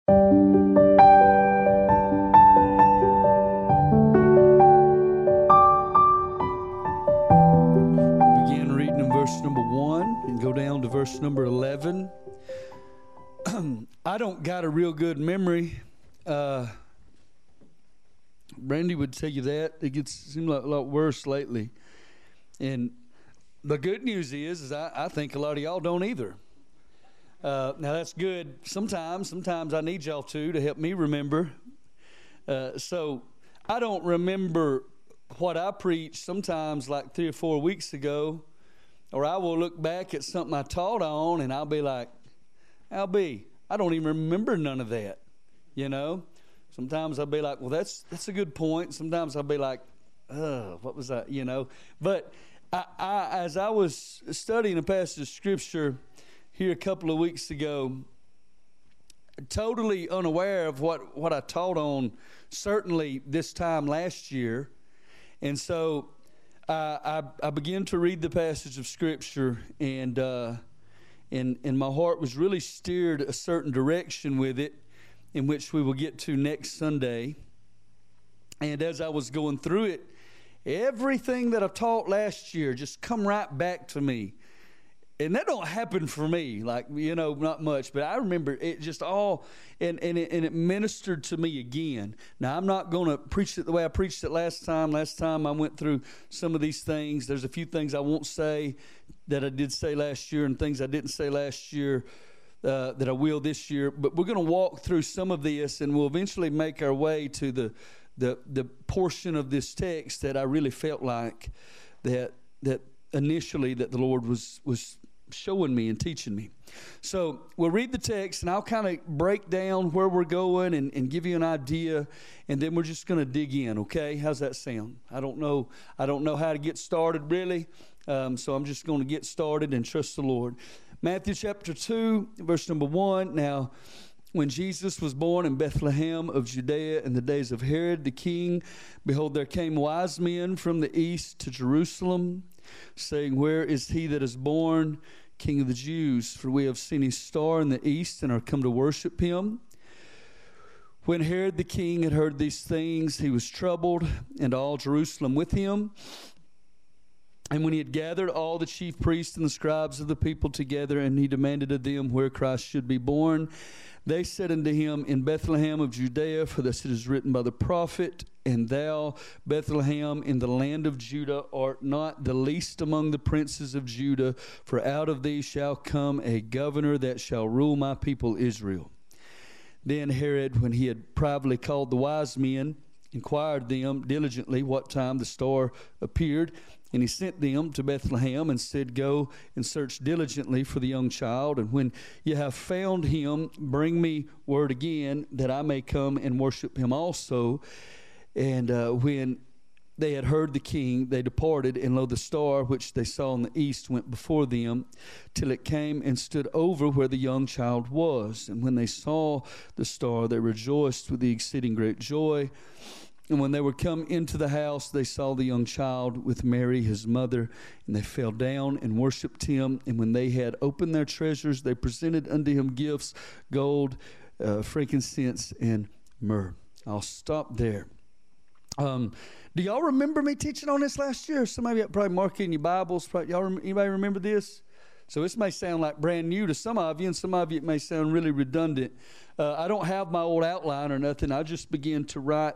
Begin reading in verse number 1 and go down to verse number 11. I don't got a real good memory. Brandy would tell you that. It seems like a lot worse lately. And the good news is I think a lot of y'all don't either. Now that's good. Sometimes I need y'all to help me remember. So I don't remember what I preached sometimes like 3 or 4 weeks ago, or I will look back at something I taught on and I'll be like, I don't even remember none of that, you know. Sometimes I'll be like, well, that's a good point. Sometimes I'll be like, what was that, you know. But I as I was studying a passage of Scripture here a couple of weeks ago, totally unaware of what I taught on certainly this time last year. And so I began to read the passage of Scripture, and my heart was really steered a certain direction with it, in which we will get to next Sunday. And as I was going through it, everything that I taught last year just come right back to me. And that don't happen for me, like, you know, not much. But I remember it just all, and it ministered to me again. Now, I'm not going to preach it the way I preached it last time. Last time I went through some of these things. There's a few things I won't say that I did say last year, and things I didn't say last year that I will this year. But we're going to walk through some of this, and we'll eventually make our way to the portion of this text that I really felt like that initially that the Lord was showing me and teaching me. So we'll read the text, and I'll kind of break down where we're going and give you an idea, and then we're just going to dig in, okay? How's that sound? I don't know how to get started really, so I'm just going to get started and trust the Lord. Matthew chapter 2, verse number 1. Now, when Jesus was born in Bethlehem of Judea in the days of Herod the king, behold, there came wise men from the east to Jerusalem, saying, where is he that is born King of the Jews? For we have seen his star in the east and are come to worship him. When Herod the king had heard these things, he was troubled, and all Jerusalem with him. And when he had gathered all the chief priests and the scribes of the people together, and he demanded of them where Christ should be born, they said unto him, in Bethlehem of Judea, for thus it is written by the prophet, and thou, Bethlehem, in the land of Judah, art not the least among the princes of Judah, for out of thee shall come a governor that shall rule my people Israel. Then Herod, when he had privately called the wise men, inquired them diligently what time the star appeared. And he sent them to Bethlehem and said, go and search diligently for the young child. And when you have found him, bring me word again, that I may come and worship him also. And when they had heard the king, they departed. And lo, the star which they saw in the east went before them, till it came and stood over where the young child was. And when they saw the star, they rejoiced with the exceeding great joy. And when they were come into the house, they saw the young child with Mary his mother, and they fell down and worshipped him. And when they had opened their treasures, they presented unto him gifts, gold, frankincense, and myrrh. I'll stop there. Do y'all remember me teaching on this last year? Some of you probably mark in your Bibles. Anybody remember this? So this may sound like brand new to some of you, and some of you it may sound really redundant. I don't have my old outline or nothing. I just began to write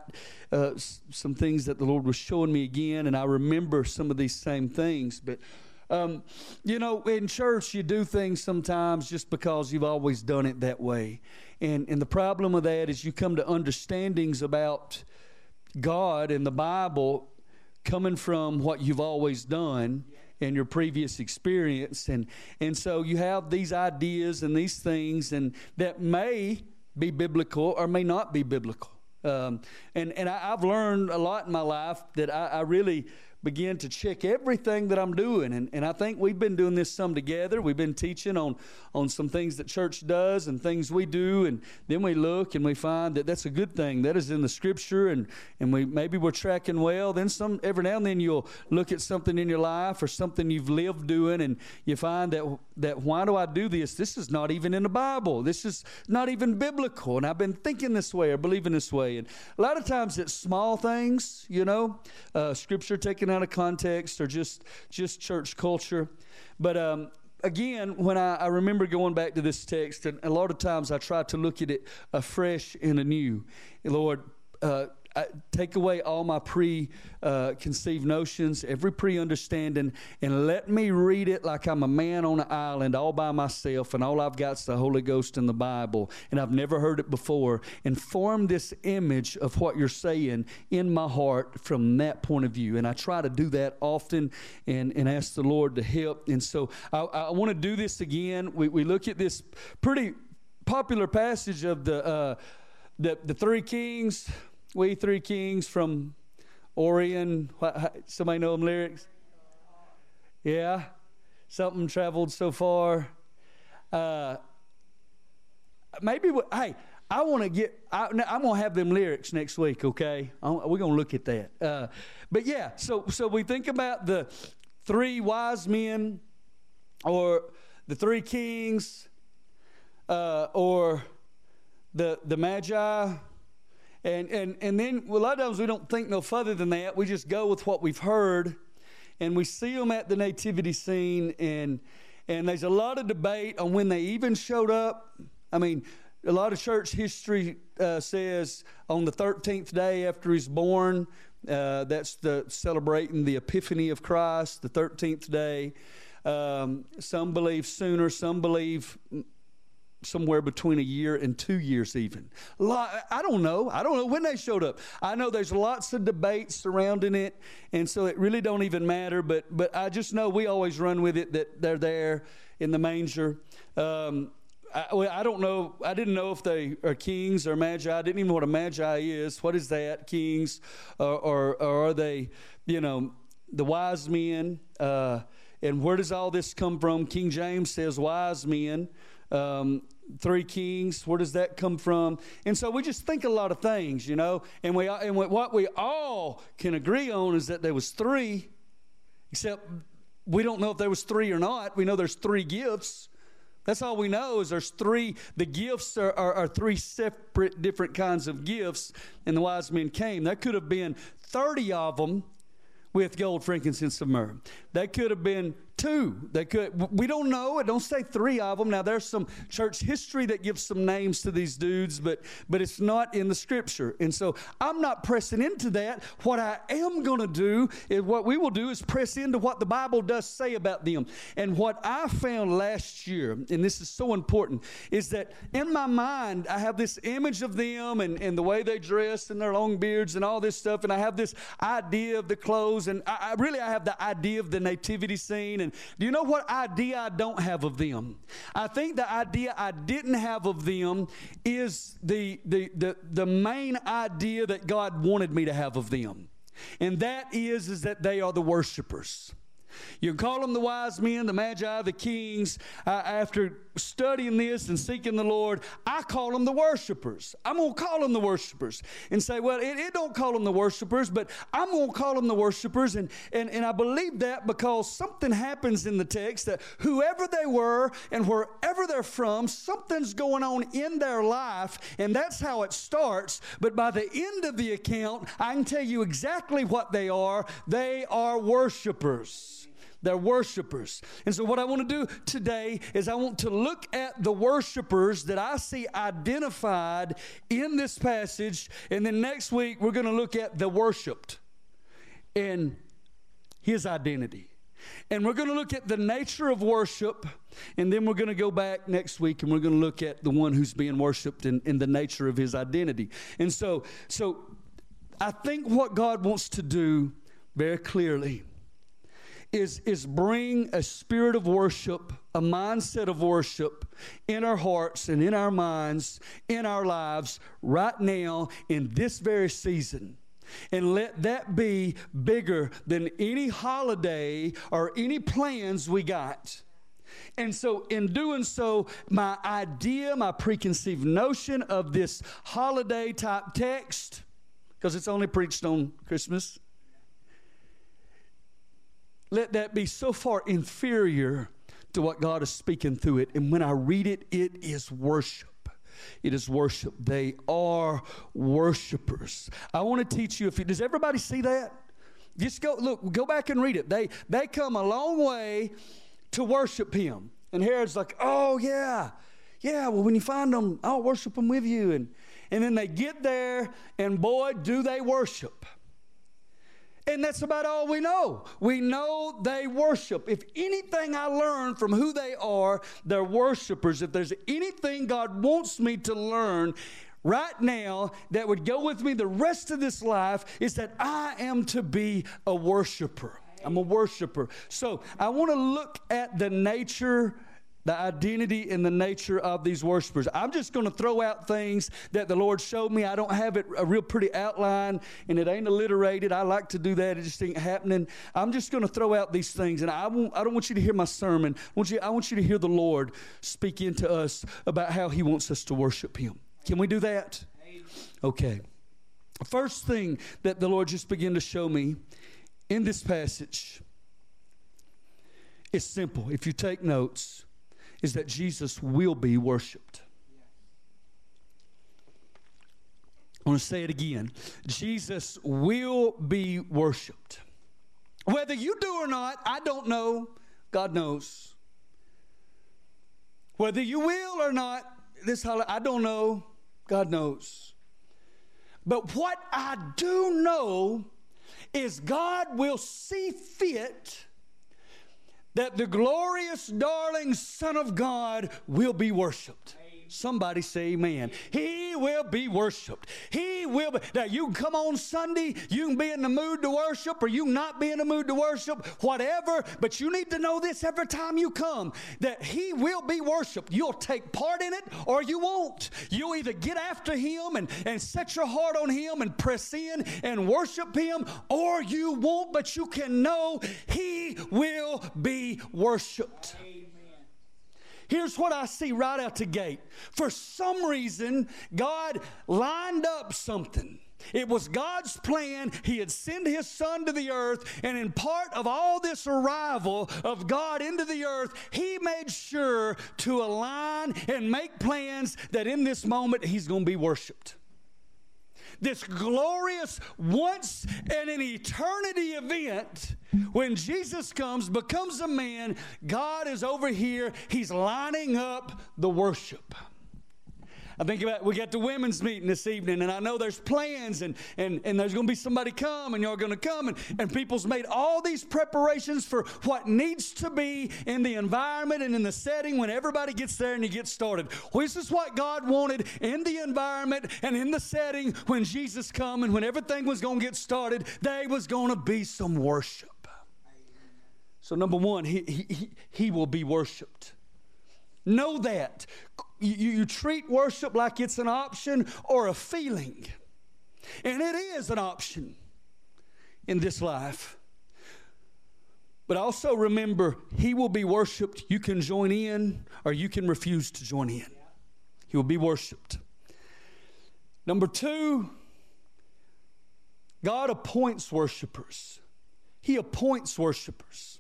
some things that the Lord was showing me again, and I remember some of these same things. But, you know, in church you do things sometimes just because you've always done it that way. And the problem with that is you come to understandings about God and the Bible coming from what you've always done in your previous experience, and so you have these ideas and these things, and that may be biblical or may not be biblical. And I've learned a lot in my life that I really begin to check everything that I'm doing. And I think we've been doing this some together. We've been teaching on some things that church does and things we do. And then we look and we find that that's a good thing. That is in the Scripture. And maybe we're tracking well. Then every now and then you'll look at something in your life or something you've lived doing, and you find that why do I do this? This is not even in the Bible. This is not even biblical. And I've been thinking this way or believing this way. And a lot of times it's small things, Scripture taken out of context or just church culture. But again, when I remember going back to this text, and a lot of times I try to look at it afresh and anew. Lord, take away all my preconceived notions, every pre-understanding, and let me read it like I'm a man on an island all by myself, and all I've got is the Holy Ghost and the Bible, and I've never heard it before, and form this image of what you're saying in my heart from that point of view. And I try to do that often and ask the Lord to help. And so I want to do this again. We look at this pretty popular passage of the three kings. We three kings from Orion. Somebody know them lyrics? Yeah. Something traveled so far. Maybe, hey, I want to I'm going to have them lyrics next week, okay? We're going to look at that. But yeah, so we think about the three wise men or the three kings or the Magi. And then a lot of times we don't think no further than that. We just go with what we've heard, and we see them at the nativity scene, and there's a lot of debate on when they even showed up. I mean, a lot of church history says on the 13th day after he's born. That's celebrating the Epiphany of Christ, the 13th day. Some believe sooner, some believe somewhere between a year and 2 years even. I don't know when they showed up. I know there's lots of debate surrounding it, and so it really don't even matter, but I just know we always run with it that they're there in the manger. I don't know. I didn't know if they are kings or magi. I didn't even know what a magi is. What is that? Kings or are they, the wise men? And where does all this come from? King James says wise men. Three kings, where does that come from? And so we just think a lot of things, and what we all can agree on is that there was three, except we don't know if there was three or not. We know there's three gifts. That's all we know is there's three. The gifts are three separate different kinds of gifts, and the wise men came. There could have been 30 of them with gold, frankincense, and myrrh. That could have been two. We don't know. It don't say three of them. Now, there's some church history that gives some names to these dudes, but it's not in the Scripture. And so I'm not pressing into that. What I am going to do is what we will do is press into what the Bible does say about them. And what I found last year, and this is so important, is that in my mind, I have this image of them and the way they dress and their long beards and all this stuff. And I have this idea of the clothes. And I have the idea of the nativity scene. And do you know what idea I don't have of them? I think the idea I didn't have of them is the main idea that God wanted me to have of them. And that is that they are the worshipers. You can call them the wise men, the magi, the kings. After studying this and seeking the Lord, I call them the worshipers. I'm going to call them the worshipers and say, well, it don't call them the worshipers, but I'm going to call them the worshipers. And I believe that because something happens in the text that whoever they were and wherever they're from, something's going on in their life, and that's how it starts. But by the end of the account, I can tell you exactly what they are. They are worshipers. They're worshipers. And so what I want to do today is I want to look at the worshipers that I see identified in this passage. And then next week, we're going to look at the worshiped and his identity. And we're going to look at the nature of worship. And then we're going to go back next week and we're going to look at the one who's being worshiped in the nature of his identity. And so I think what God wants to do very clearly is bring a spirit of worship, a mindset of worship in our hearts and in our minds, in our lives right now in this very season. And let that be bigger than any holiday or any plans we got. And so in doing so, my idea, my preconceived notion of this holiday type text, because it's only preached on Christmas, let that be so far inferior to what God is speaking through it. And when I read it, it is worship. It is worship. They are worshipers. I want to teach you, does everybody see that? Just go back and read it. They come a long way to worship him. And Herod's like, oh yeah, well when you find them, I'll worship them with you. And then they get there, and boy, do they worship. And that's about all we know. We know they worship. If anything I learned from who they are, they're worshipers. If there's anything God wants me to learn right now that would go with me the rest of this life, is that I am to be a worshiper. I'm a worshiper. So I want to look at the nature, the identity and the nature of these worshipers. I'm just going to throw out things that the Lord showed me. I don't have it a real pretty outline, and it ain't alliterated. I like to do that. It just ain't happening. I'm just going to throw out these things, and I don't want you to hear my sermon. I want you to hear the Lord speak into us about how he wants us to worship him. Can we do that? Okay. First thing that the Lord just began to show me in this passage is simple. If you take notes, is that Jesus will be worshiped. I want to say it again. Jesus will be worshiped. Whether you do or not, I don't know. God knows. Whether you will or not, I don't know. God knows. But what I do know is God will see fit that the glorious, darling Son of God will be worshiped. Somebody say amen. He will be worshiped. He will be. Now, you can come on Sunday, you can be in the mood to worship, or you can not be in the mood to worship, whatever, but you need to know this every time you come, that he will be worshiped. You'll take part in it, or you won't. You'll either get after him and set your heart on him and press in and worship him, or you won't, but you can know he will be worshiped. Here's what I see right out the gate. For some reason, God lined up something. It was God's plan. He had sent his Son to the earth, and in part of all this arrival of God into the earth, he made sure to align and make plans that in this moment he's going to be worshiped. This glorious once in an eternity event, when Jesus comes, becomes a man, God is over here. He's lining up the worship. I think about, we got the women's meeting this evening, and I know there's plans, and there's going to be somebody come, and you're going to come, and people's made all these preparations for what needs to be in the environment and in the setting when everybody gets there and you get started. Well, this is what God wanted in the environment and in the setting when Jesus come, and when everything was going to get started, there was going to be some worship. So number one, he will be worshiped. Know that. You treat worship like it's an option or a feeling. And it is an option in this life. But also remember, he will be worshiped. You can join in or you can refuse to join in. He will be worshiped. Number two, God appoints worshipers. He appoints worshipers.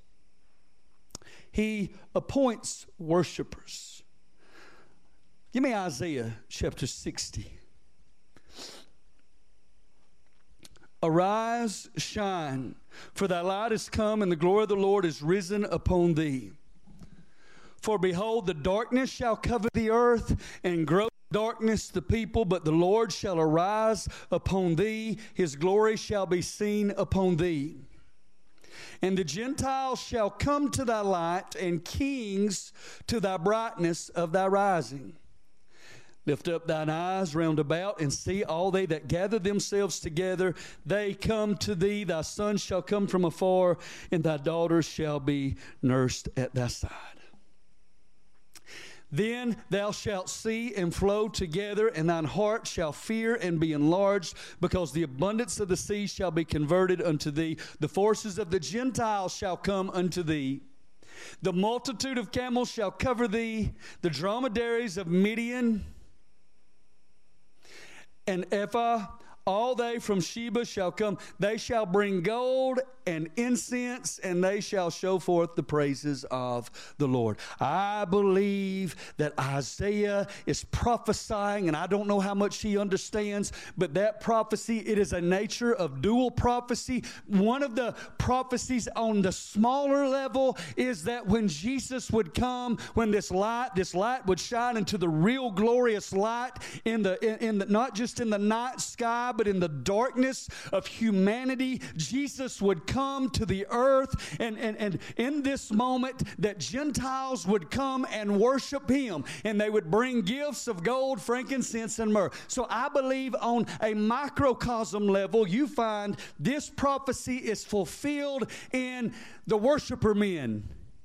He appoints worshipers. Give me Isaiah chapter 60. Arise, shine, for thy light is come, and the glory of the Lord is risen upon thee. For behold, the darkness shall cover the earth, and gross darkness the people, but the Lord shall arise upon thee. His glory shall be seen upon thee. And the Gentiles shall come to thy light, and kings to thy brightness of thy rising. Lift up thine eyes round about, and see all they that gather themselves together. They come to thee. Thy sons shall come from afar, and thy daughters shall be nursed at thy side. Then thou shalt see and flow together, and thine heart shall fear and be enlarged, because the abundance of the sea shall be converted unto thee. The forces of the Gentiles shall come unto thee. The multitude of camels shall cover thee, the dromedaries of Midian and Ephah, all they from Sheba shall come. They shall bring gold and incense, and they shall show forth the praises of the Lord. I believe that Isaiah is prophesying, and I don't know how much he understands, but that prophecy, it is a nature of dual prophecy. One of the prophecies on the smaller level is that when Jesus would come, when this light would shine into the real glorious light in the not just in the night sky, but in the darkness of humanity, Jesus would come to the earth, and in this moment that Gentiles would come and worship him, and they would bring gifts of gold, frankincense, and myrrh. So I believe on a microcosm level, you find this prophecy is fulfilled in the worshiper men.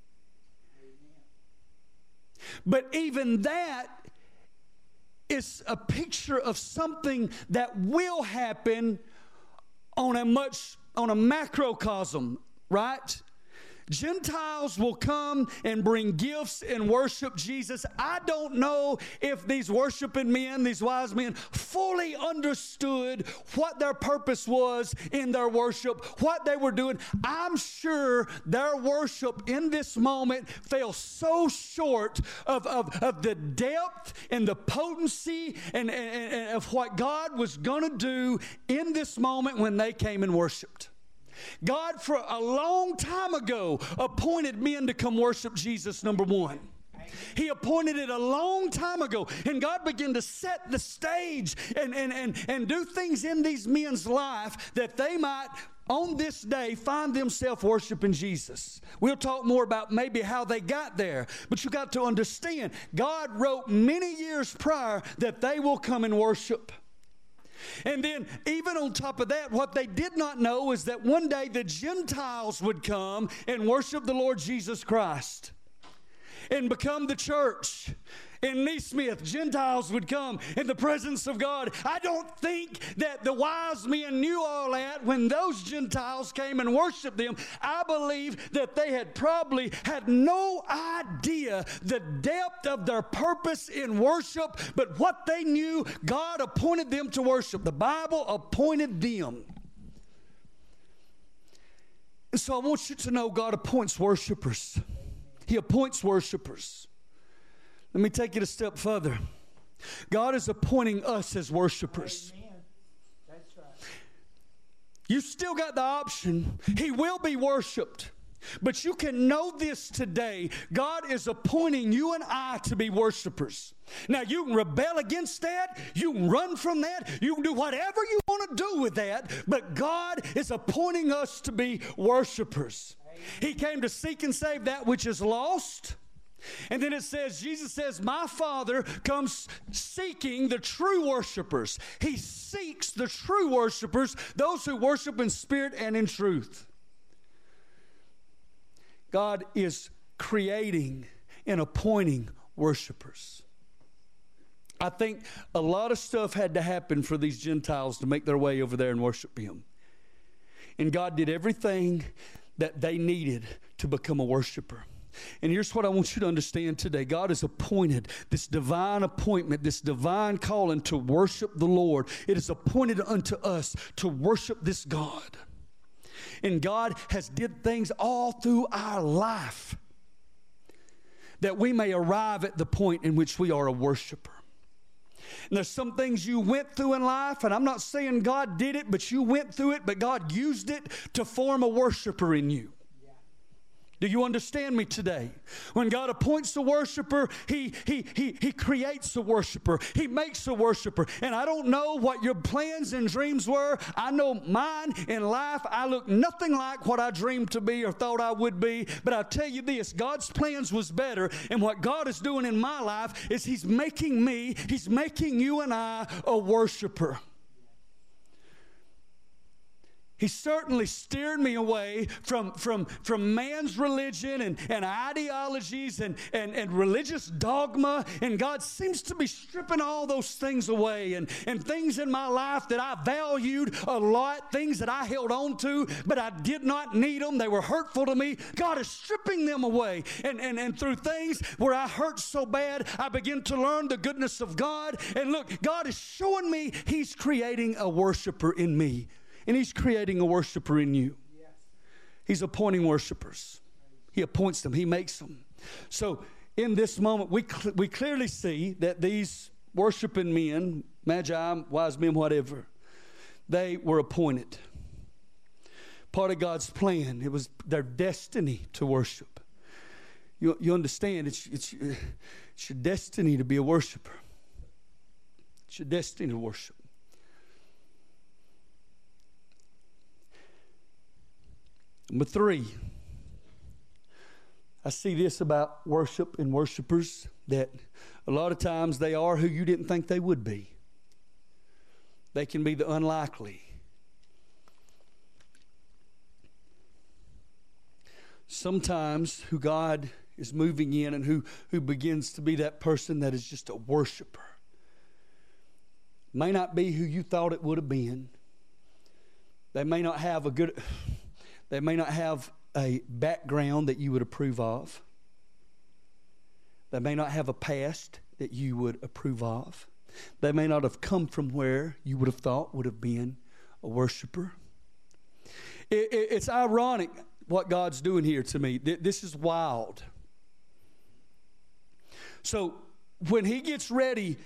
But even that is a picture of something that will happen on a macrocosm, right? Gentiles will come and bring gifts and worship Jesus. I don't know if these worshiping men, these wise men, fully understood what their purpose was in their worship, what they were doing. I'm sure their worship in this moment fell so short of the depth and the potency and of what God was going to do in this moment when they came and worshiped. God, for a long time ago, appointed men to come worship Jesus, number one. He appointed it a long time ago, and God began to set the stage and do things in these men's life that they might, on this day, find themselves worshiping Jesus. We'll talk more about maybe how they got there, but you got to understand, God wrote many years prior that they will come and worship. And then even on top of that, what they did not know is that one day the Gentiles would come and worship the Lord Jesus Christ and become the church. In Neesmith, Gentiles would come in the presence of God. I don't think that the wise men knew all that when those Gentiles came and worshiped them. I believe that they had probably had no idea the depth of their purpose in worship, but what they knew, God appointed them to worship. The Bible appointed them. And so I want you to know God appoints worshipers. He appoints worshipers. Let me take it a step further. God is appointing us as worshipers. Amen. That's right. You still got the option. He will be worshiped. But you can know this today. God is appointing you and I to be worshipers. Now, you can rebel against that. You can run from that. You can do whatever you want to do with that. But God is appointing us to be worshipers. Amen. He came to seek and save that which is lost. And then it says, Jesus says, my Father comes seeking the true worshipers. He seeks the true worshipers, those who worship in spirit and in truth. God is creating and appointing worshipers. I think a lot of stuff had to happen for these Gentiles to make their way over there and worship Him. And God did everything that they needed to become a worshiper. And here's what I want you to understand today. God has appointed this divine appointment, this divine calling to worship the Lord. It is appointed unto us to worship this God. And God has did things all through our life that we may arrive at the point in which we are a worshiper. And there's some things you went through in life, and I'm not saying God did it, but you went through it, but God used it to form a worshiper in you. Do you understand me today? When God appoints a worshiper, He creates a worshiper. He makes a worshiper. And I don't know what your plans and dreams were. I know mine in life, I look nothing like what I dreamed to be or thought I would be. But I'll tell you this, God's plans was better. And what God is doing in my life is He's making you and I a worshiper. He certainly steered me away from man's religion and ideologies and religious dogma. And God seems to be stripping all those things away and things in my life that I valued a lot, things that I held on to, but I did not need them. They were hurtful to me. God is stripping them away. And through things where I hurt so bad, I begin to learn the goodness of God. And look, God is showing me He's creating a worshiper in me. And He's creating a worshiper in you. Yes. He's appointing worshipers. He appoints them. He makes them. So in this moment, we clearly see that these worshiping men, magi, wise men, whatever, they were appointed. Part of God's plan. It was their destiny to worship. You understand, it's your destiny to be a worshiper. It's your destiny to worship. Number 3, I see this about worship and worshipers, that a lot of times they are who you didn't think they would be. They can be the unlikely. Sometimes who God is moving in and who begins to be that person that is just a worshiper may not be who you thought it would have been. They may not have a background that you would approve of. They may not have a past that you would approve of. They may not have come from where you would have thought would have been a worshiper. It's ironic what God's doing here to me. This is wild. So when He gets ready,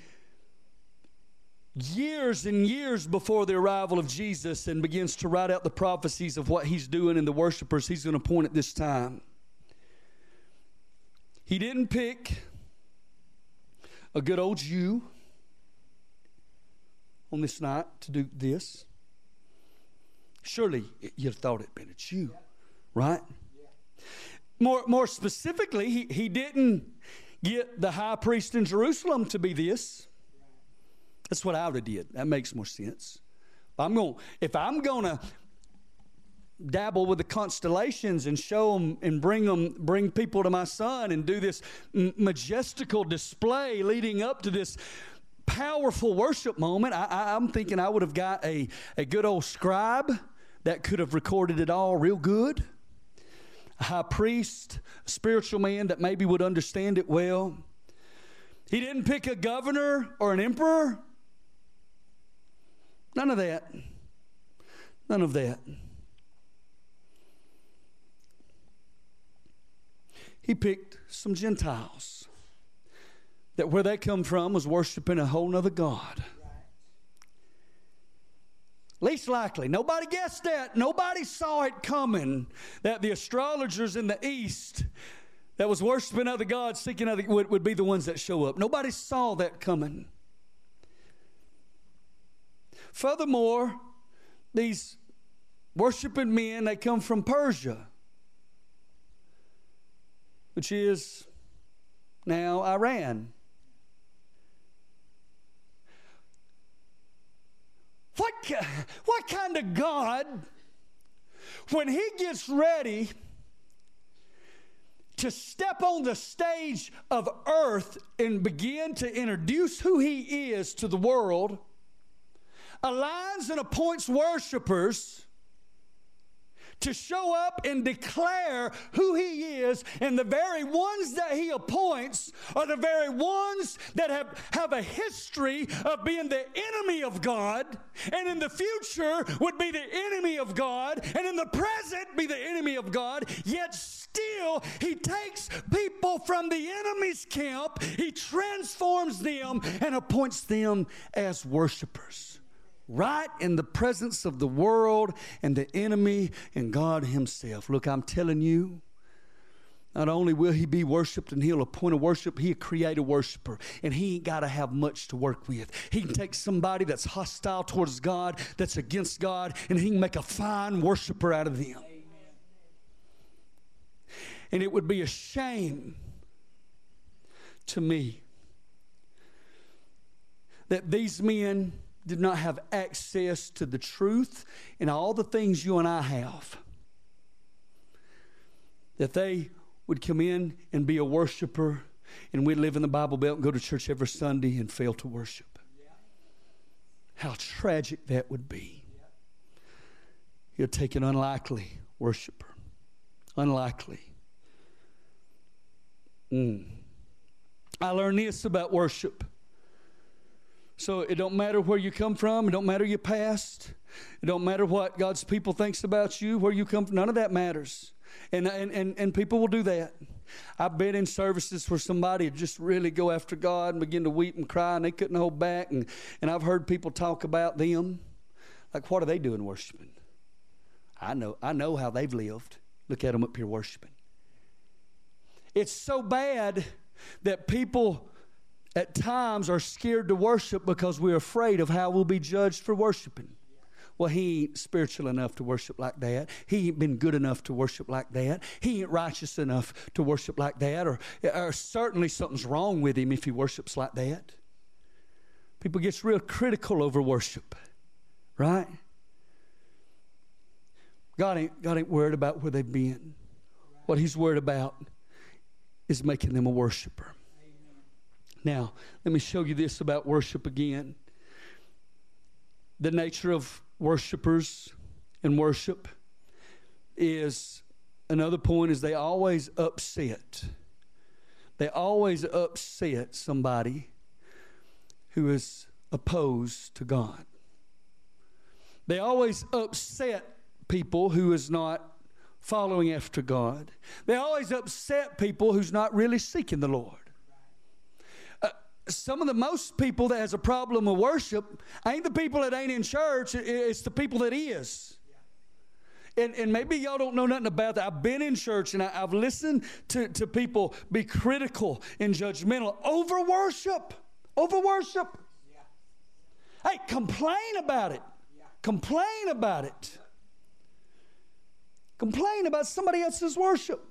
years and years before the arrival of Jesus, and begins to write out the prophecies of what He's doing and the worshipers He's going to appoint at this time, He didn't pick a good old Jew on this night to do this. Surely you'd have thought it'd been a Jew, right? More specifically, he didn't get the high priest in Jerusalem to be this. That's what I would have did. That makes more sense. If I'm going to dabble with the constellations and show them and bring people to my son and do this majestical display leading up to this powerful worship moment, I'm thinking I would have got a good old scribe that could have recorded it all real good. A high priest, a spiritual man that maybe would understand it well. He didn't pick a governor or an emperor. None of that. None of that. He picked some Gentiles that where they come from was worshiping a whole nother God. Least likely. Nobody guessed that. Nobody saw it coming that the astrologers in the east that was worshiping other gods, seeking other, would be the ones that show up. Nobody saw that coming. Furthermore, these worshiping men, they come from Persia, which is now Iran. What kind of God, when He gets ready to step on the stage of earth and begin to introduce who He is to the world, aligns and appoints worshipers to show up and declare who He is, and the very ones that He appoints are the very ones that have a history of being the enemy of God, and in the future would be the enemy of God, and in the present be the enemy of God, yet still He takes people from the enemy's camp, He transforms them and appoints them as worshipers. Right in the presence of the world and the enemy and God Himself. Look, I'm telling you, not only will He be worshiped and He'll appoint a worship, He'll create a worshiper. And He ain't got to have much to work with. He can take somebody that's hostile towards God, that's against God, and He can make a fine worshiper out of them. Amen. And it would be a shame to me that these men did not have access to the truth and all the things you and I have, that they would come in and be a worshiper, and we'd live in the Bible Belt and go to church every Sunday and fail to worship. How tragic that would be. He'll take an unlikely worshiper. Unlikely. I learned this about worship. So it don't matter where you come from. It don't matter your past. It don't matter what God's people thinks about you, where you come from. None of that matters. And people will do that. I've been in services where somebody would just really go after God and begin to weep and cry, and they couldn't hold back. And I've heard people talk about them. Like, what are they doing worshiping? I know how they've lived. Look at them up here worshiping. It's so bad that people at times are scared to worship because we're afraid of how we'll be judged for worshiping. Well, he ain't spiritual enough to worship like that. He ain't been good enough to worship like that. He ain't righteous enough to worship like that. Or certainly something's wrong with him if he worships like that. People get real critical over worship, right? God ain't worried about where they've been. What he's worried about is making them a worshiper. Now, let me show you this about worship again. The nature of worshipers and worship is, another point is, they always upset. They always upset somebody who is opposed to God. They always upset people who is not following after God. They always upset people who's not really seeking the Lord. Some of the most people that has a problem with worship ain't the people that ain't in church. It's the people that is. And maybe y'all don't know nothing about that. I've been in church and I've listened to people be critical and judgmental over worship. Over worship. Yeah. Hey, complain about it. Yeah. Complain about it. Complain about somebody else's worship.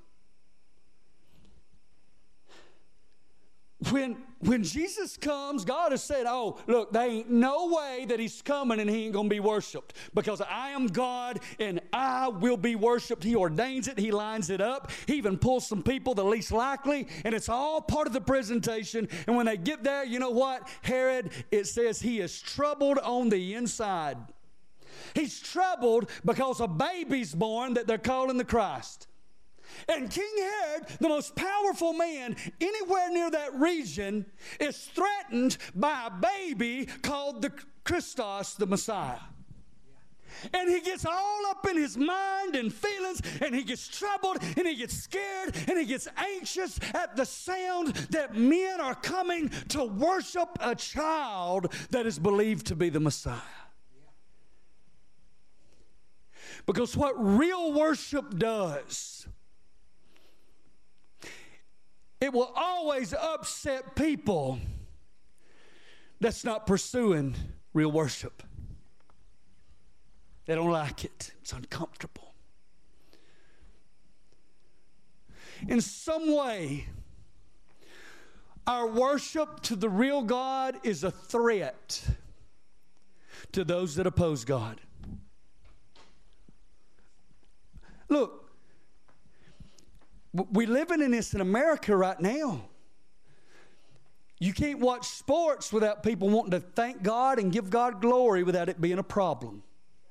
When Jesus comes, God has said, oh, look, there ain't no way that he's coming and he ain't going to be worshiped, because I am God and I will be worshiped. He ordains it. He lines it up. He even pulls some people, the least likely, and it's all part of the presentation. And when they get there, you know what? Herod, it says he is troubled on the inside. He's troubled because a baby's born that they're calling the Christ. And King Herod, the most powerful man anywhere near that region, is threatened by a baby called the Christos, the Messiah. And he gets all up in his mind and feelings, and he gets troubled, and he gets scared, and he gets anxious at the sound that men are coming to worship a child that is believed to be the Messiah. Because what real worship does, it will always upset people that's not pursuing real worship. They don't like it. It's uncomfortable. In some way, our worship to the real God is a threat to those that oppose God. Look, we're living in this in America right now. You can't watch sports without people wanting to thank God and give God glory without it being a problem.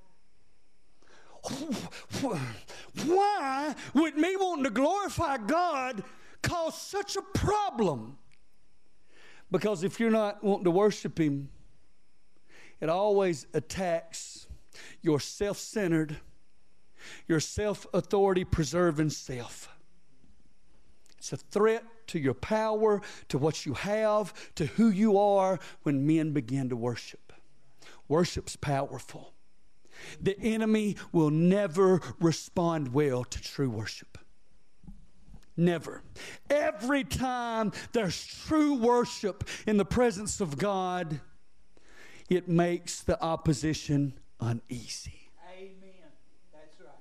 Why would me wanting to glorify God cause such a problem? Because if you're not wanting to worship him, it always attacks your self-centered, your self-authority preserving self. It's a threat to your power, to what you have, to who you are when men begin to worship. Worship's powerful. The enemy will never respond well to true worship. Never. Every time there's true worship in the presence of God, it makes the opposition uneasy. Amen. That's right.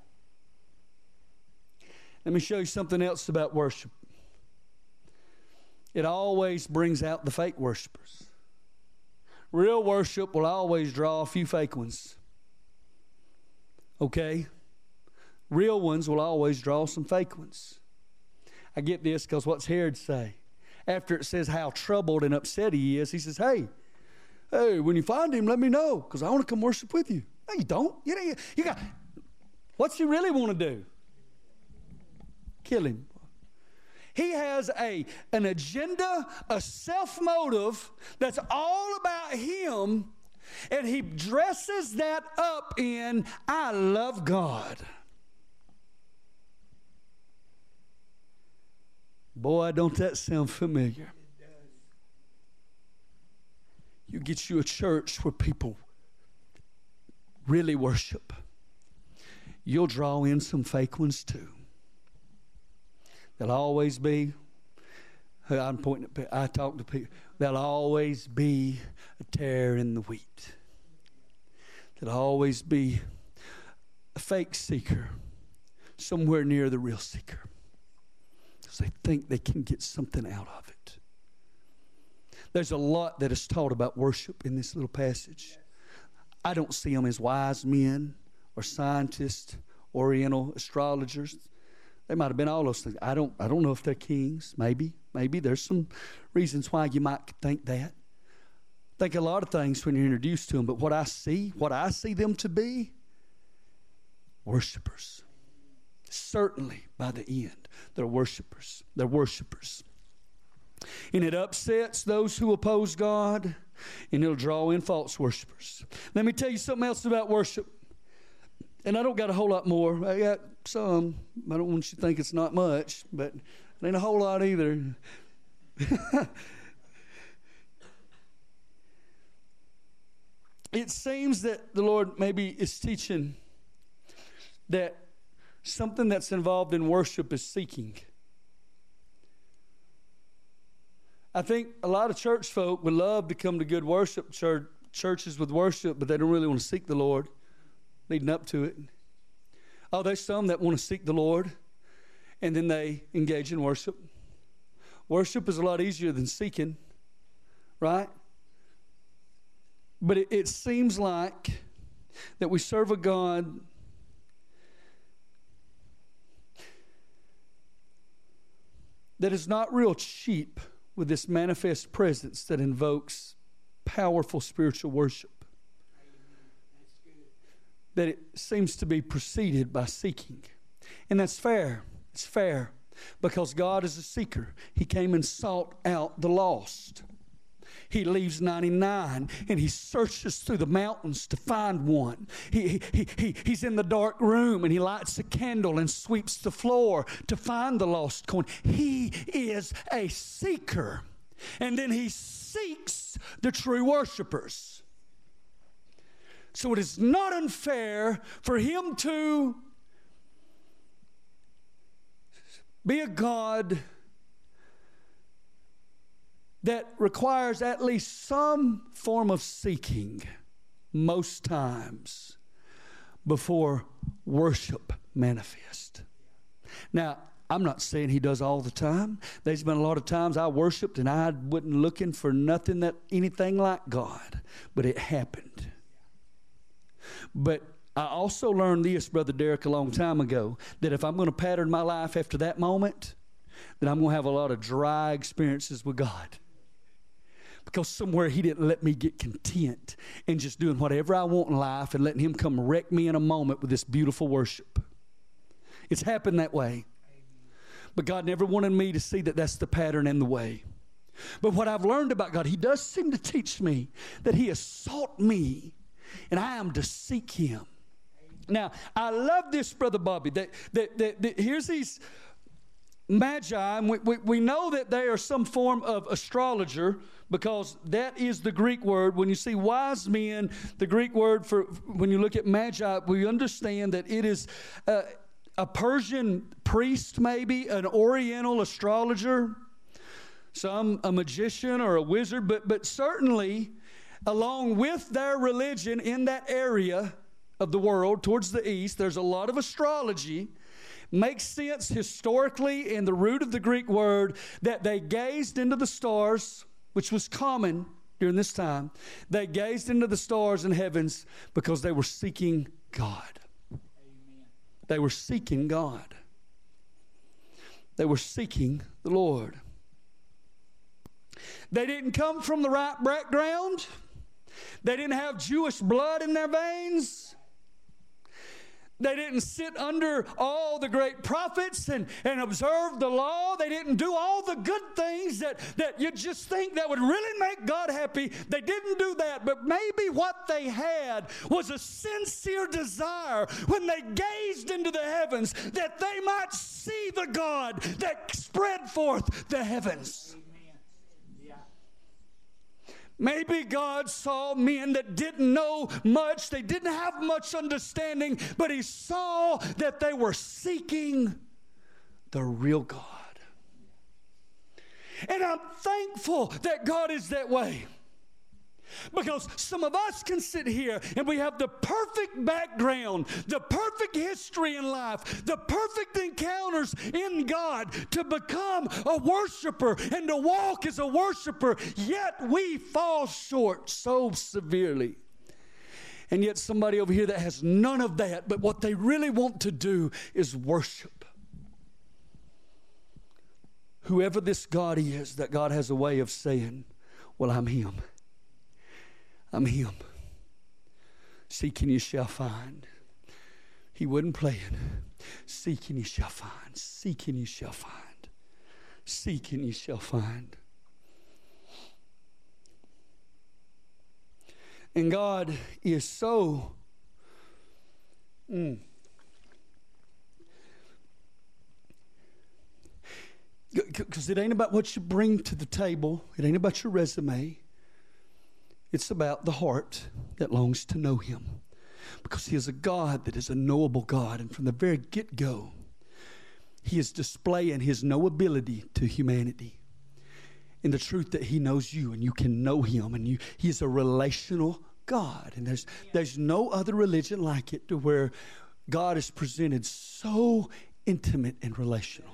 Let me show you something else about worship. It always brings out the fake worshipers. real worship will always draw a few fake ones. Okay? Real ones will always draw some fake ones. I get this because what's Herod say? After it says how troubled and upset he is, he says, hey, when you find him, let me know because I want to come worship with you. No, you don't. You got. What's he really want to do? Kill him. He has an agenda, a self-motive that's all about him, and he dresses that up in, I love God. Boy, don't that sound familiar? You get you a church where people really worship. You'll draw in some fake ones too. There'll always be, I'm pointing at, I talk to people, there'll always be a tear in the wheat. There'll always be a fake seeker somewhere near the real seeker. Because they think they can get something out of it. There's a lot that is taught about worship in this little passage. I don't see them as wise men or scientists, Oriental astrologers. They might have been all those things. I don't know if they're kings. Maybe there's some reasons why you might think that. Think a lot of things when you're introduced to them. But what I see them to be, worshipers. Certainly by the end, they're worshipers. They're worshipers. And it upsets those who oppose God, and it'll draw in false worshipers. Let me tell you something else about worship. And I don't got a whole lot more. I got some. I don't want you to think it's not much, but it ain't a whole lot either. It seems that the Lord maybe is teaching that something that's involved in worship is seeking. I think a lot of church folk would love to come to good worship churches with worship, but they don't really want to seek the Lord leading up to it. Oh, there's some that want to seek the Lord, and then they engage in worship. Worship is a lot easier than seeking, right? But it seems like that we serve a God that is not real cheap with this manifest presence that invokes powerful spiritual worship. That it seems to be preceded by seeking. And that's fair. It's fair. Because God is a seeker. He came and sought out the lost. He leaves 99 and he searches through the mountains to find one. He's in the dark room and he lights a candle and sweeps the floor to find the lost coin. He is a seeker. And then he seeks the true worshipers. So it is not unfair for him to be a God that requires at least some form of seeking most times before worship manifests. Now, I'm not saying he does all the time. There's been a lot of times I worshiped and I wasn't looking for anything like God, but it happened. But I also learned this, Brother Derek, a long time ago, that if I'm going to pattern my life after that moment, then I'm going to have a lot of dry experiences with God. Because somewhere he didn't let me get content in just doing whatever I want in life and letting him come wreck me in a moment with this beautiful worship. It's happened that way. But God never wanted me to see that that's the pattern and the way. But what I've learned about God, he does seem to teach me that he has sought me and I am to seek him. Now, I love this, Brother Bobby, that here's these magi, and we know that they are some form of astrologer because that is the Greek word. When you see wise men, the Greek word for when you look at magi, we understand that it is a Persian priest, maybe an Oriental astrologer, some a magician or a wizard, but certainly along with their religion in that area of the world towards the east, there's a lot of astrology. Makes sense historically in the root of the Greek word that they gazed into the stars, which was common during this time, they gazed into the stars and heavens because they were seeking God. Amen. They were seeking God. They were seeking the Lord. They didn't come from the right background. They didn't have Jewish blood in their veins. They didn't sit under all the great prophets and observe the law. They didn't do all the good things that you just think that would really make God happy. They didn't do that. But maybe what they had was a sincere desire when they gazed into the heavens that they might see the God that spread forth the heavens. Maybe God saw men that didn't know much. They didn't have much understanding, but He saw that they were seeking the real God. And I'm thankful that God is that way. Because some of us can sit here and we have the perfect background, the perfect history in life, the perfect encounters in God to become a worshiper and to walk as a worshiper, yet we fall short so severely. And yet somebody over here that has none of that, but what they really want to do is worship. Whoever this God is, that God has a way of saying, well, I'm Him. I'm Him. Seek and you shall find. He wasn't playing. Seek and you shall find. Seek and you shall find. Seek and you shall find. And God is so because it ain't about what you bring to the table. It ain't about your resume. It's about the heart that longs to know Him. Because He is a God that is a knowable God. And from the very get-go, He is displaying His knowability to humanity. In the truth that He knows you and you can know Him. And He is a relational God. And there's no other religion like it to where God is presented so intimate and relational.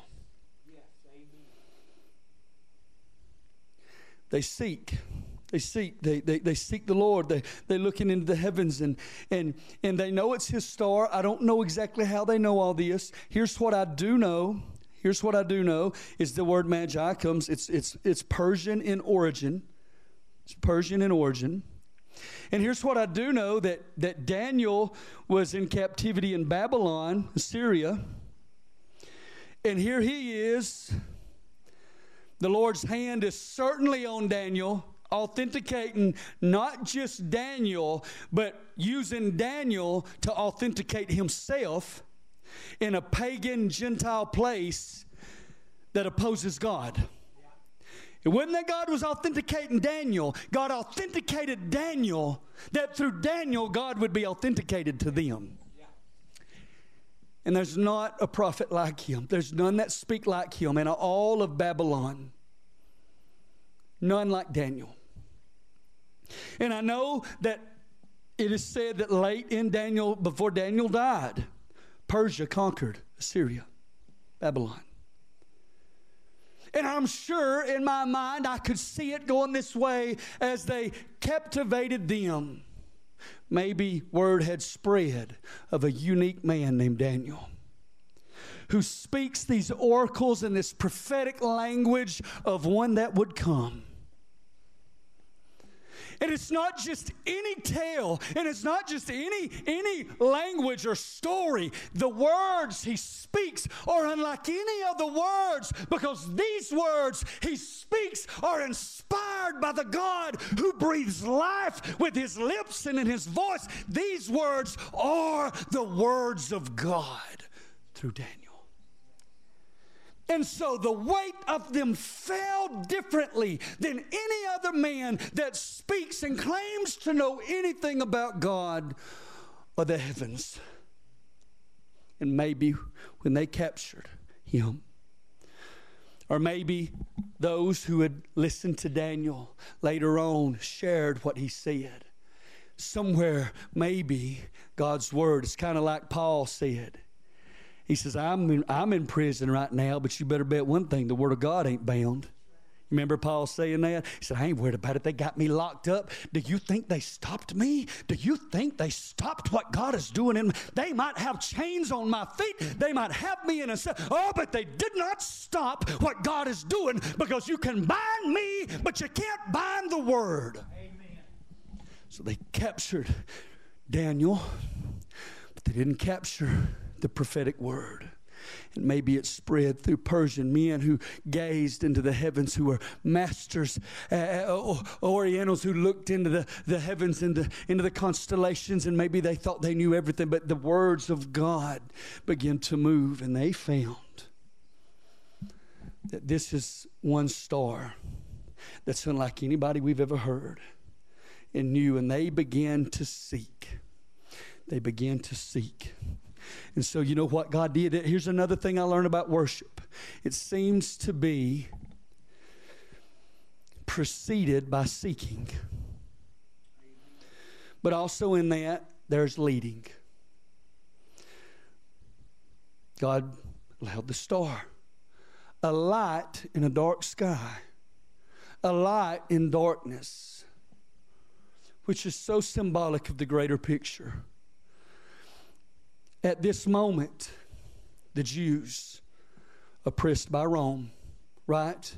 They seek the Lord. They're looking into the heavens and they know it's His star. I don't know exactly how they know all this. Here's what I do know is the word magi comes. It's Persian in origin. It's Persian in origin. And here's what I do know, that Daniel was in captivity in Babylon, Assyria. And here he is. The Lord's hand is certainly on Daniel, authenticating not just Daniel, but using Daniel to authenticate himself in a pagan Gentile place that opposes God. It wasn't that God was authenticating Daniel. God authenticated Daniel, that through Daniel, God would be authenticated to them. And there's not a prophet like him. There's none that speak like him in all of Babylon. None like Daniel. And I know that it is said that late in Daniel, before Daniel died, Persia conquered Assyria, Babylon. And I'm sure in my mind I could see it going this way as they captivated them. Maybe word had spread of a unique man named Daniel who speaks these oracles in this prophetic language of one that would come. And it's not just any tale, and it's not just any language or story. The words he speaks are unlike any of the words, because these words he speaks are inspired by the God who breathes life with his lips and in his voice. These words are the words of God through Daniel. And so the weight of them fell differently than any other man that speaks and claims to know anything about God or the heavens. And maybe when they captured him, or maybe those who had listened to Daniel later on shared what he said. Somewhere, maybe God's word is kind of like Paul said. He says, I'm in prison right now, but you better bet one thing, the word of God ain't bound. Remember Paul saying that? He said, I ain't worried about it. They got me locked up. Do you think they stopped me? Do you think they stopped what God is doing in me? They might have chains on my feet. They might have me in a cell. Oh, but they did not stop what God is doing, because you can bind me, but you can't bind the word. Amen. So they captured Daniel, but they didn't capture the prophetic word. And maybe it spread through Persian men who gazed into the heavens, who were masters, Orientals who looked into the heavens, into the constellations, and maybe they thought they knew everything, but the words of God began to move, and they found that this is one star that's unlike anybody we've ever heard and knew, and they began to seek. They began to seek. And so you know what God did? Here's another thing I learned about worship. It seems to be preceded by seeking. But also in that, there's leading. God allowed the star, a light in a dark sky, a light in darkness, which is so symbolic of the greater picture. At this moment, the Jews, oppressed by Rome, right?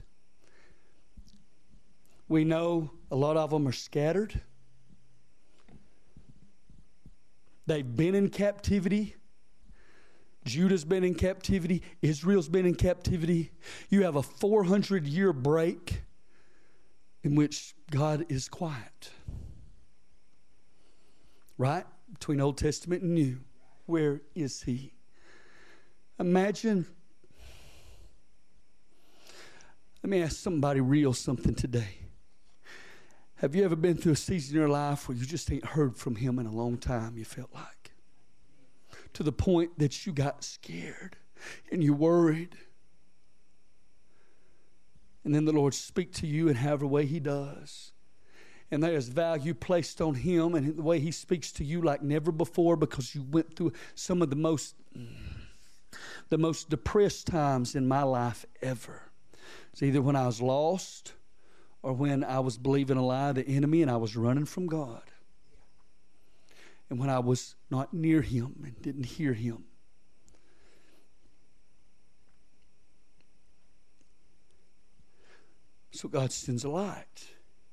We know a lot of them are scattered. They've been in captivity. Judah's been in captivity. Israel's been in captivity. You have a 400-year break in which God is quiet. Right? Between Old Testament and New. Where is he? Imagine. Let me ask somebody real something today. Have you ever been through a season in your life where you just ain't heard from him in a long time, you felt like? To the point that you got scared and you worried. And then the Lord speak to you in however way he does. And there is value placed on him and the way he speaks to you like never before, because you went through some of the most depressed times in my life ever. It's either when I was lost or when I was believing a lie of the enemy and I was running from God. And when I was not near him and didn't hear him. So God sends a light.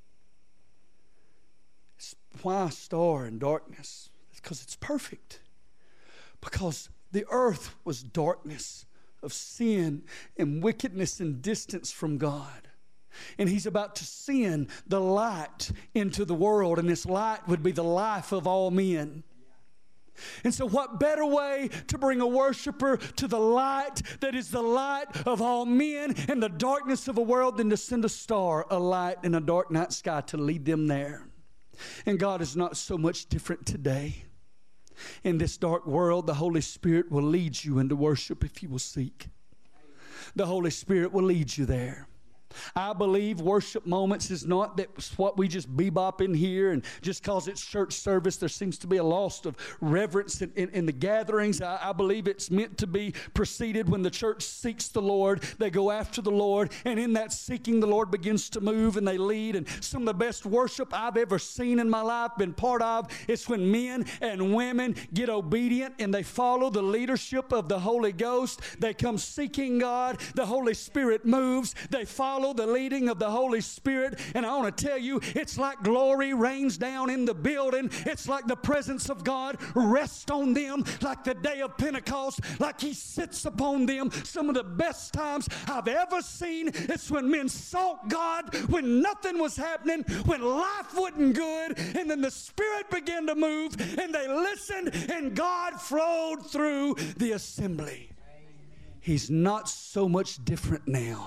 Why a star in darkness? It's because it's perfect. Because the earth was darkness of sin and wickedness and distance from God. And he's about to send the light into the world, and this light would be the life of all men. And so what better way to bring a worshiper to the light that is the light of all men in the darkness of a world than to send a star, a light in a dark night sky, to lead them there. And God is not so much different today. In this dark world, the Holy Spirit will lead you into worship if you will seek. The Holy Spirit will lead you there. I believe worship moments is not that's what we just bebop in here, and just because it's church service, there seems to be a loss of reverence in the gatherings. I believe it's meant to be preceded when the church seeks the Lord. They go after the Lord, and in that seeking, the Lord begins to move and they lead. And some of the best worship I've ever seen in my life, been part of, it's when men and women get obedient and they follow the leadership of the Holy Ghost. They come seeking God. The Holy Spirit moves. They follow the leading of the Holy Spirit, and I want to tell you, it's like glory rains down in the building. It's like the presence of God rests on them, like the day of Pentecost, like he sits upon them. Some of the best times I've ever seen, it's when men sought God, when nothing was happening, when life wasn't good, and then the Spirit began to move, and they listened, and God flowed through the assembly. Amen. He's not so much different now.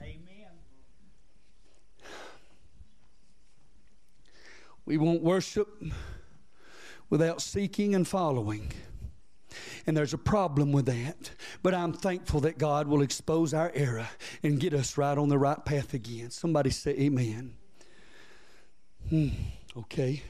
We won't worship without seeking and following. And there's a problem with that. But I'm thankful that God will expose our error and get us right on the right path again. Somebody say amen. Okay.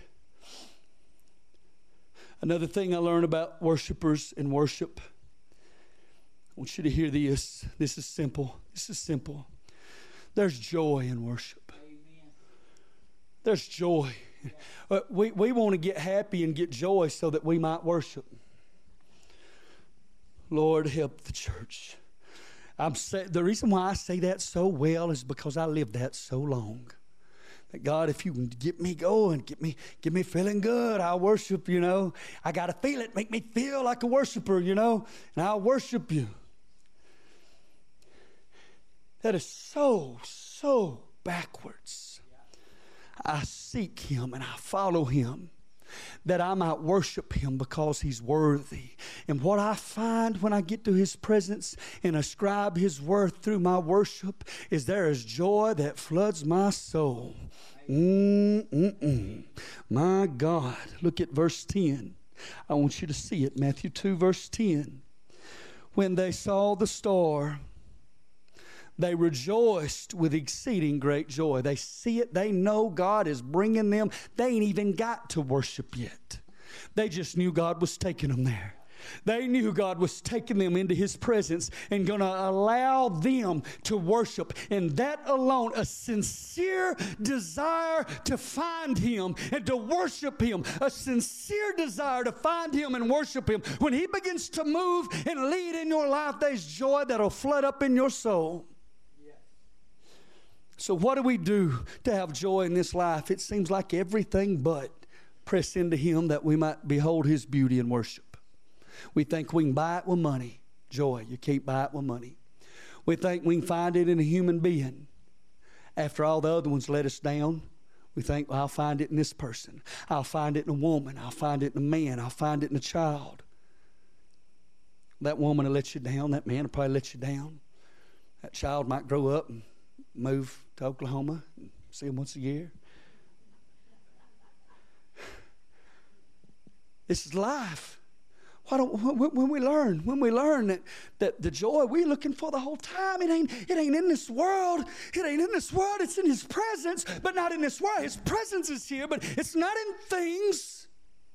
Another thing I learned about worshipers and worship. I want you to hear this. This is simple. This is simple. There's joy in worship. Amen. There's joy. We want to get happy and get joy so that we might worship. Lord, help the church. The reason why I say that so well is because I lived that so long. That God, if you can get me going, get me feeling good, I'll worship, I got to feel it. Make me feel like a worshiper, and I'll worship you. That is so backwards. I seek Him and I follow Him that I might worship Him because He's worthy. And what I find when I get to His presence and ascribe His worth through my worship is there is joy that floods my soul. My God. Look at verse 10. I want you to see it. Matthew 2 verse 10. When they saw the star, they rejoiced with exceeding great joy. They see it. They know God is bringing them. They ain't even got to worship yet. They just knew God was taking them there. They knew God was taking them into His presence and going to allow them to worship. And that alone, a sincere desire to find Him and to worship Him. A sincere desire to find Him and worship Him. When He begins to move and lead in your life, there's joy that'll flood up in your soul. So what do we do to have joy in this life? It seems like everything but press into Him that we might behold His beauty and worship. We think we can buy it with money. Joy, you can't buy it with money. We think we can find it in a human being. After all the other ones let us down, we think, well, I'll find it in this person. I'll find it in a woman. I'll find it in a man. I'll find it in a child. That woman will let you down. That man will probably let you down. That child might grow up and move to Oklahoma and see him once a year. This is life. When we learn that the joy we're looking for the whole time, it ain't in this world. It ain't in this world. It's in His presence, but not in this world. His presence is here, but it's not in things.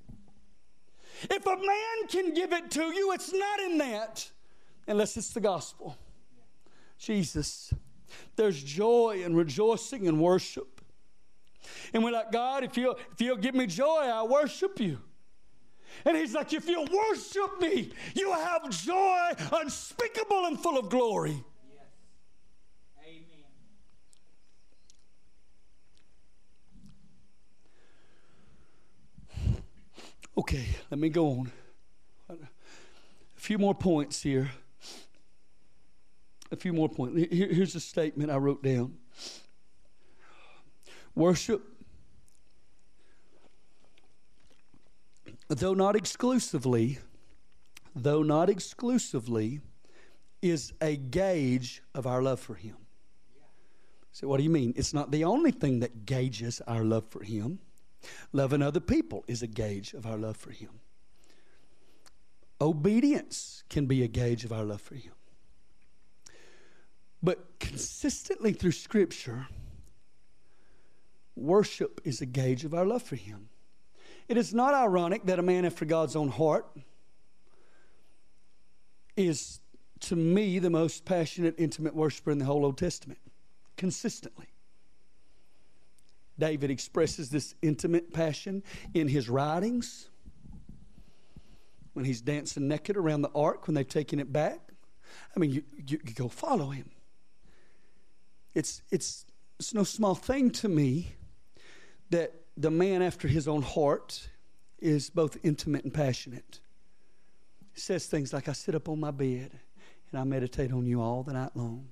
If a man can give it to you, it's not in that, unless it's the gospel. Jesus. There's joy and rejoicing in worship. And we're like, God, if you'll give me joy, I'll worship you. And He's like, if you'll worship me, you'll have joy unspeakable and full of glory. Yes. Amen. Okay, let me go on. A few more points here. Here's a statement I wrote down. Worship, though not exclusively, is a gauge of our love for Him. So what do you mean? It's not the only thing that gauges our love for Him. Loving other people is a gauge of our love for Him. Obedience can be a gauge of our love for Him. But consistently through Scripture, worship is a gauge of our love for Him. It is not ironic that a man after God's own heart is, to me, the most passionate, intimate worshiper in the whole Old Testament. Consistently. David expresses this intimate passion in his writings. When he's dancing naked around the ark, when they've taken it back. I mean, you go follow him. It's no small thing to me that the man after his own heart is both intimate and passionate. He says things like, I sit up on my bed and I meditate on you all the night long.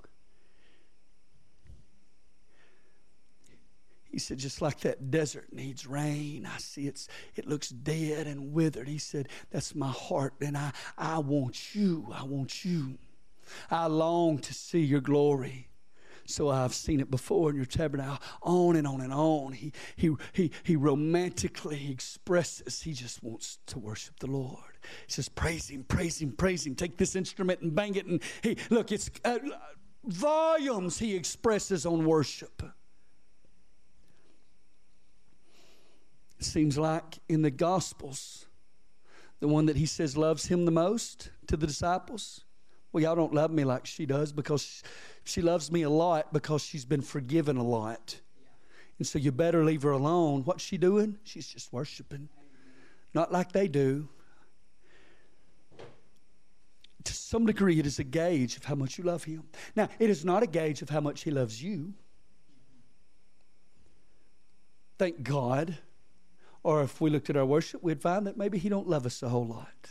He said, just like that desert needs rain, I see it looks dead and withered. He said, that's my heart, and I want you. I want you. I long to see your glory. So I've seen it before in your tabernacle, on and on and on. He romantically expresses, he just wants to worship the Lord. He says, praise him, praise him, praise him. Take this instrument and bang it. And it's volumes he expresses on worship. It seems like in the Gospels, the one that he says loves him the most to the disciples Well, y'all don't love me like she does because she loves me a lot because she's been forgiven a lot. And so you better leave her alone. What's she doing? She's just worshiping. Not like they do. To some degree, it is a gauge of how much you love him. Now, it is not a gauge of how much he loves you. Thank God. Or if we looked at our worship, we'd find that maybe he don't love us a whole lot.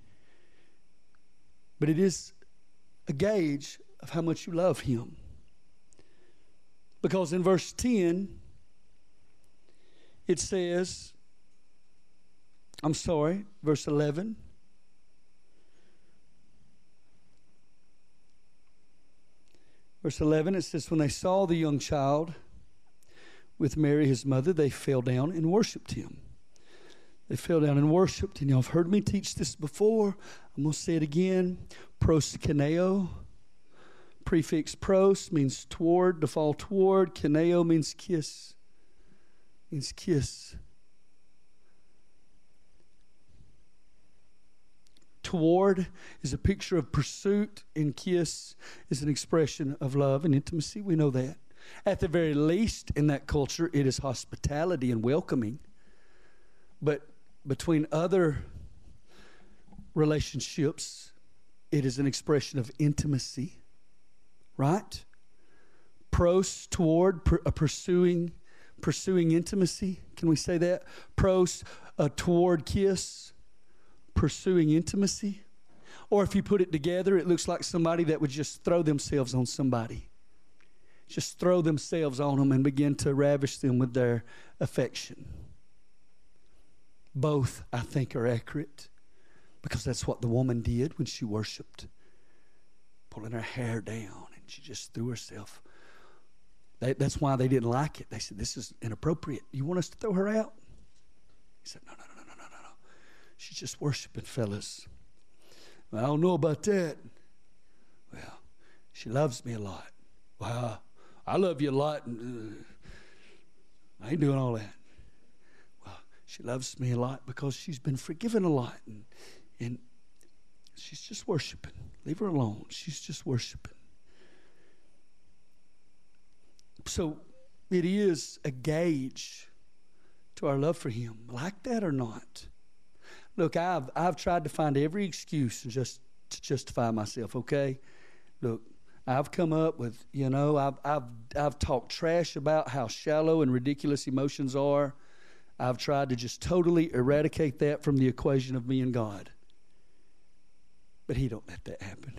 But it is a gauge of how much you love him. Because in verse 10, it says, verse 11. Verse 11, it says, when they saw the young child with Mary, his mother, they fell down and worshiped him. They fell down and worshiped. And y'all have heard me teach this before. I'm going to say it again. Proskuneo. Prefix pros means toward, to fall toward. Kuneo means kiss. Means kiss. Toward is a picture of pursuit, and kiss is an expression of love and intimacy. We know that. At the very least, in that culture, it is hospitality and welcoming. But between other relationships, it is an expression of intimacy. Right? Pros, toward, pursuing intimacy. Can we say that? Pros, toward kiss, pursuing intimacy. Or if you put it together, it looks like somebody that would just throw themselves on somebody. Just throw themselves on them and begin to ravish them with their affection. Both, I think, are accurate because that's what the woman did when she worshiped, pulling her hair down, and she just threw herself. That's why they didn't like it. They said, this is inappropriate. You want us to throw her out? He said, no. She's just worshiping, fellas. Well, I don't know about that. Well, she loves me a lot. Well, I love you a lot. And, I ain't doing all that. Well, she loves me a lot because she's been forgiven a lot. And she's just worshiping. Leave her alone. She's just worshiping. So it is a gauge to our love for him. Like that or not. Look, I've tried to find every excuse just to justify myself, okay? Look, I've come up with, I've talked trash about how shallow and ridiculous emotions are. I've tried to just totally eradicate that from the equation of me and God. But he don't let that happen.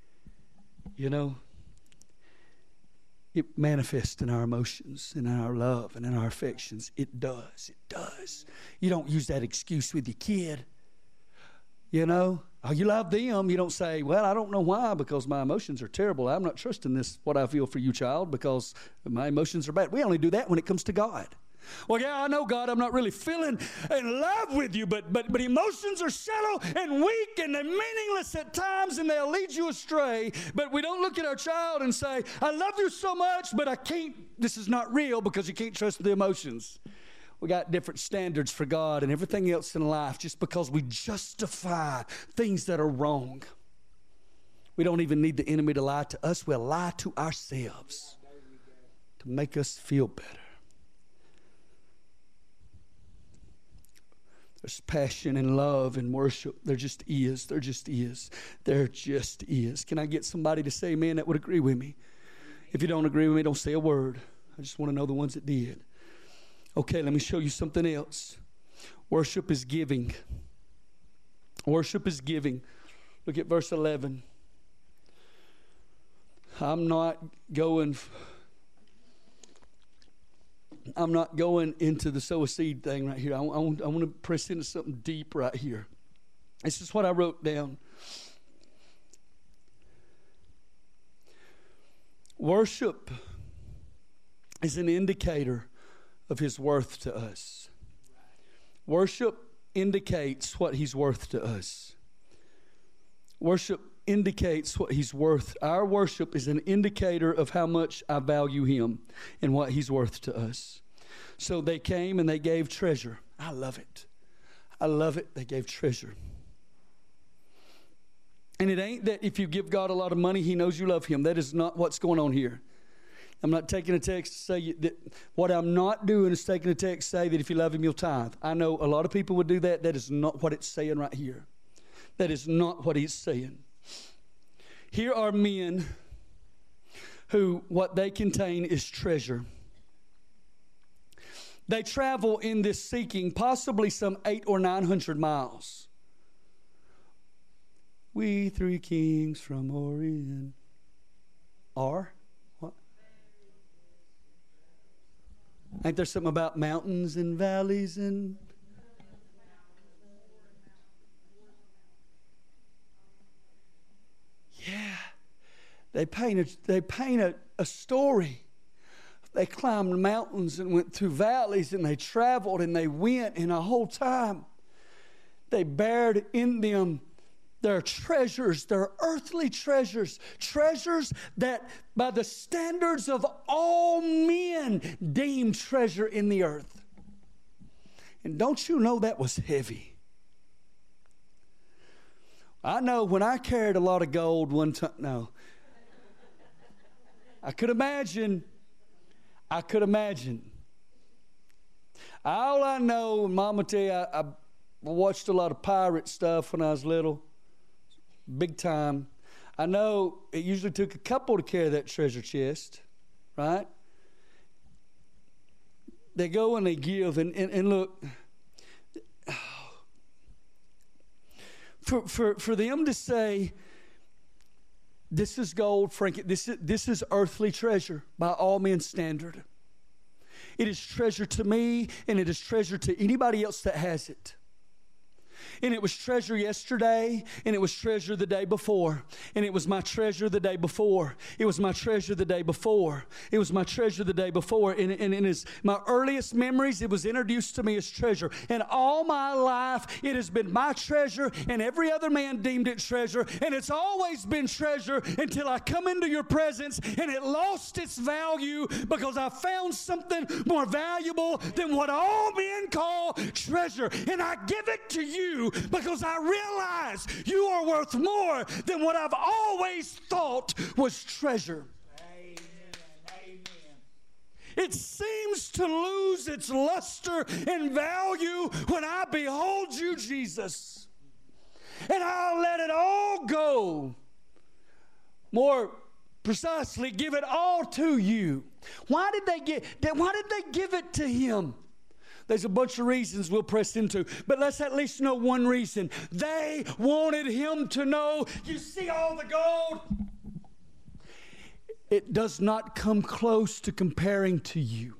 It manifests in our emotions and in our love and in our affections. It does. It does. You don't use that excuse with your kid. You love them. You don't say, well, I don't know why, because my emotions are terrible. I'm not trusting this, what I feel for you, child, because my emotions are bad. We only do that when it comes to God. Well, yeah, I know, God, I'm not really feeling in love with you, but emotions are shallow and weak and they're meaningless at times and they'll lead you astray. But we don't look at our child and say, I love you so much, but I can't, this is not real because you can't trust the emotions. We got different standards for God and everything else in life just because we justify things that are wrong. We don't even need the enemy to lie to us. We'll lie to ourselves to make us feel better. There's passion and love and worship. There just is. There just is. There just is. Can I get somebody to say amen that would agree with me? If you don't agree with me, don't say a word. I just want to know the ones that did. Okay, let me show you something else. Worship is giving. Worship is giving. Look at verse 11. I'm not going into the sow a seed thing right here. I want to press into something deep right here. This is what I wrote down. Worship is an indicator of his worth to us. Worship indicates what he's worth to us. Worship indicates what he's worth. Our worship is an indicator of how much I value him and what he's worth to us. So they came and they gave treasure. I love it. I love it. They gave treasure. And it ain't that if you give God a lot of money, He knows you love Him. That is not what's going on here. I'm not taking a text to say that. What I'm not doing is taking a text to say that if you love Him, you'll tithe. I know a lot of people would do that. That is not what it's saying right here. That is not what He's saying. Here are men who what they contain is treasure. They travel in this seeking possibly some 800 or 900 miles. We three kings from Orient are what? Ain't there something about mountains and valleys and yeah. They paint a story. They climbed mountains and went through valleys, and they traveled and they went, and the whole time they bared in them their treasures, their earthly treasures, treasures that by the standards of all men deemed treasure in the earth. And don't you know that was heavy? I know when I carried a lot of gold one time, no. I could imagine. All I know, and Mama tell you, I watched a lot of pirate stuff when I was little. Big time. I know it usually took a couple to carry that treasure chest, right? They go and they give, and look, for them to say, this is gold, Frank, this is earthly treasure by all men's standard. It is treasure to me, and it is treasure to anybody else that has it. And it was treasure yesterday, and it was treasure the day before. And it was my treasure the day before. It was my treasure the day before. It was my treasure the day before. And in my earliest memories, it was introduced to me as treasure. And all my life, it has been my treasure, and every other man deemed it treasure. And it's always been treasure until I come into your presence, and it lost its value because I found something more valuable than what all men call treasure. And I give it to you because I realize you are worth more than what I've always thought was treasure. Amen. Amen. It seems to lose its luster and value when I behold you, Jesus. And I'll let it all go. More precisely, give it all to you. Why did they give it to Him? There's a bunch of reasons we'll press into, but let's at least know one reason. They wanted Him to know, you see all the gold? It does not come close to comparing to you.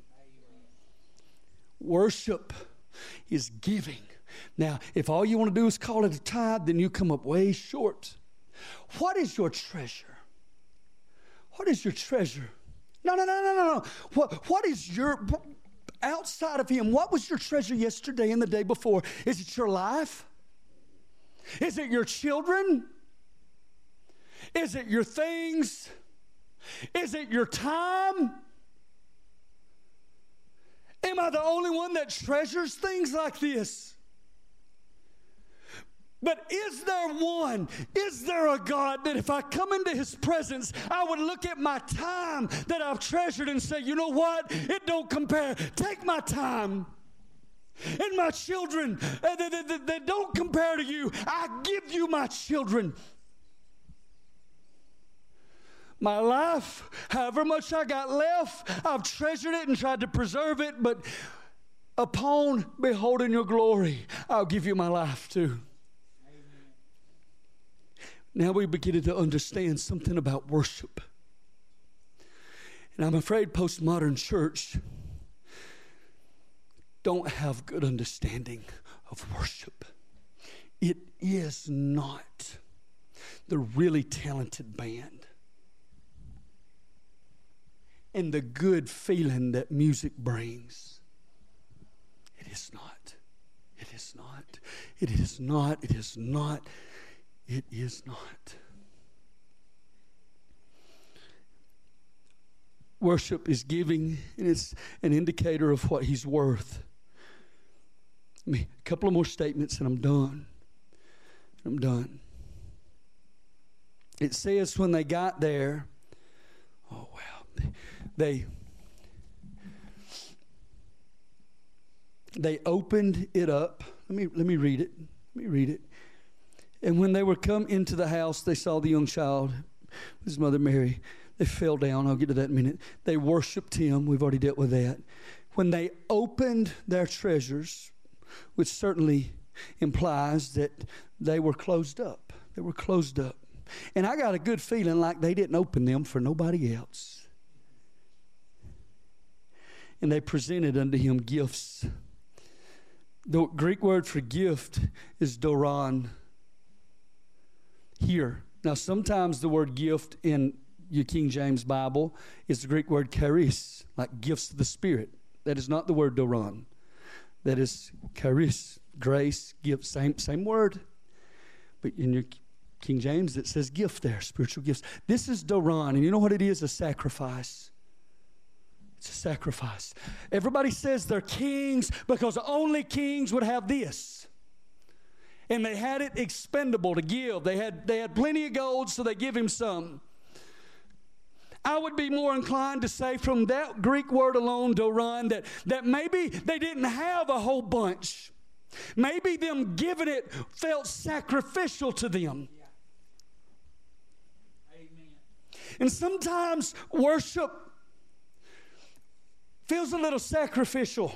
Worship is giving. Now, if all you want to do is call it a tithe, then you come up way short. What is your treasure? What is your treasure? No. What is your... Outside of Him, what was your treasure yesterday and the day before? Is it your life? Is it your children? Is it your things? Is it your time? Am I the only one that treasures things like this? But is there a God that if I come into His presence, I would look at my time that I've treasured and say, you know what? It don't compare. Take my time. And my children, they don't compare to you. I give you my children. My life, however much I got left, I've treasured it and tried to preserve it, but upon beholding your glory, I'll give you my life too. Now we begin to understand something about worship. And I'm afraid postmodern church don't have good understanding of worship. It is not the really talented band and the good feeling that music brings. It is not. It is not. It is not. It is not. It is not. Worship is giving, and it's an indicator of what He's worth. A couple of more statements, and I'm done. it says when they got there, oh wow, they opened it up. Let me read it. Let me read it. And when they were come into the house, they saw the young child, his mother Mary. They fell down. I'll get to that in a minute. They worshiped him. We've already dealt with that. When they opened their treasures, which certainly implies that they were closed up. They were closed up. And I got a good feeling like they didn't open them for nobody else. And they presented unto him gifts. The Greek word for gift is doron. Here. Now, sometimes the word gift in your King James Bible is the Greek word charis, like gifts of the Spirit. That is not the word doron. That is charis, grace, gift, same word. But in your King James, it says gift there, spiritual gifts. This is doron, and you know what it is? A sacrifice. It's a sacrifice. Everybody says they're kings because only kings would have this. And they had it expendable to give. They had plenty of gold, so they give him some. I would be more inclined to say from that Greek word alone, doron, that maybe they didn't have a whole bunch. Maybe them giving it felt sacrificial to them. Yeah. Amen. And sometimes worship feels a little sacrificial.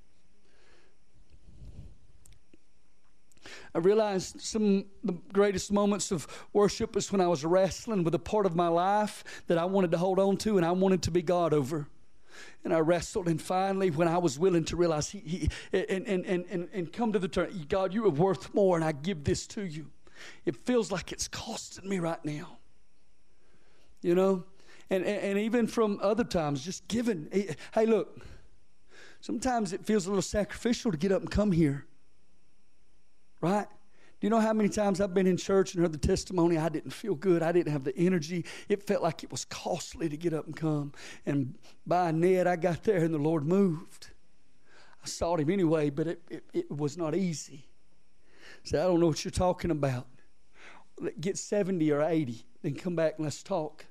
I realized some of the greatest moments of worship is when I was wrestling with a part of my life that I wanted to hold on to and I wanted to be God over. And I wrestled, and finally, when I was willing to realize and come to the turn, God, you are worth more, and I give this to you. It feels like it's costing me right now. You know? And even from other times, just giving. Hey, look, sometimes it feels a little sacrificial to get up and come here. Right? Do you know how many times I've been in church and heard the testimony? I didn't feel good. I didn't have the energy. It felt like it was costly to get up and come. And by Ned, I got there and the Lord moved. I sought him anyway, but it was not easy. So I don't know what you're talking about. Get 70 or 80, then come back and let's talk.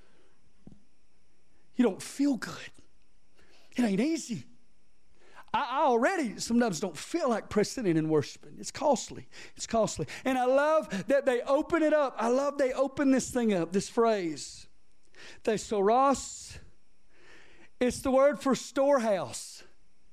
You don't feel good. It ain't easy. I already sometimes don't feel like pressing in and worshiping. It's costly. It's costly. And I love that they open it up. I love they open this thing up, this phrase. Thesaurus. It's the word for storehouse.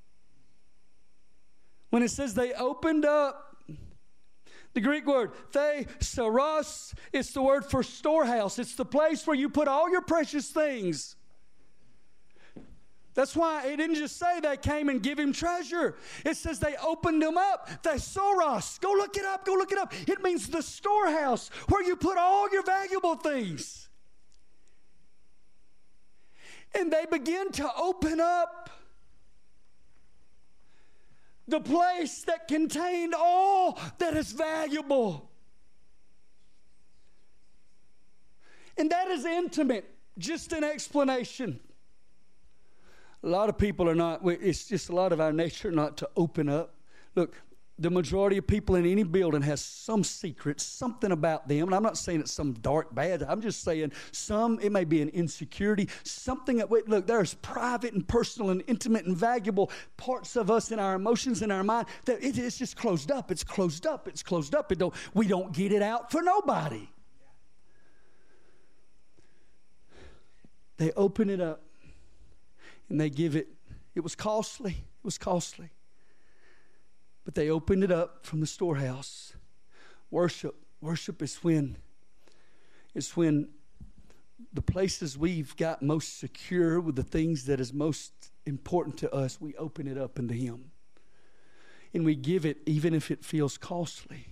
When it says they opened up, the Greek word thesaurus, it's the word for storehouse. It's the place where you put all your precious things. That's why it didn't just say they came and give him treasure. It says they opened them up. Thesaurus. Go look it up. Go look it up. It means the storehouse where you put all your valuable things. And they begin to open up the place that contained all that is valuable. And that is intimate. Just an explanation. A lot of people are not, it's just a lot of our nature not to open up. Look, the majority of people in any building has some secret, something about them. And I'm not saying it's some dark bad. I'm just saying it may be an insecurity, something that, look, there's private and personal and intimate and valuable parts of us in our emotions and our mind that it's just closed up. It's closed up. It's closed up. We don't get it out for nobody. They open it up. And they give it. It was costly. It was costly. But they opened it up from the storehouse. Worship is when the places we've got most secure with the things that is most important to us, we open it up into Him. And we give it even if it feels costly.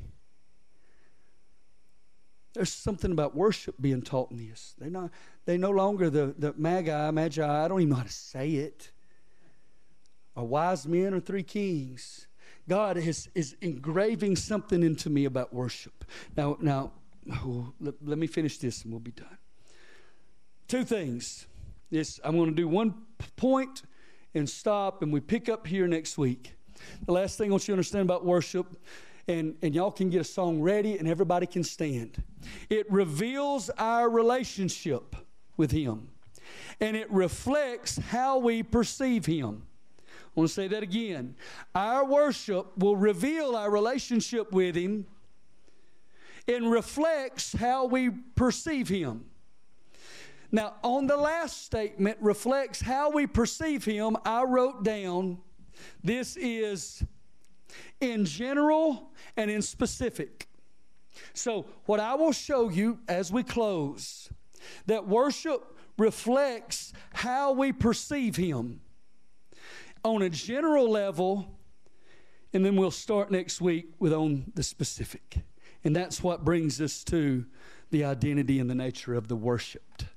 There's something about worship being taught in this. They no longer the magi, I don't even know how to say it, or wise men or three kings. God is engraving something into me about worship. Now, let me finish this and we'll be done. Two things. I'm going to do one point and stop, and we pick up here next week. The last thing I want you to understand about worship And y'all can get a song ready and everybody can stand. It reveals our relationship with Him. And it reflects how we perceive Him. I want to say that again. Our worship will reveal our relationship with Him and reflects how we perceive Him. Now, on the last statement, reflects how we perceive Him, I wrote down, this is in general and in specific. So, what I will show you as we close, that worship reflects how we perceive Him on a general level, and then we'll start next week with on the specific. And that's what brings us to the identity and the nature of the worshiped.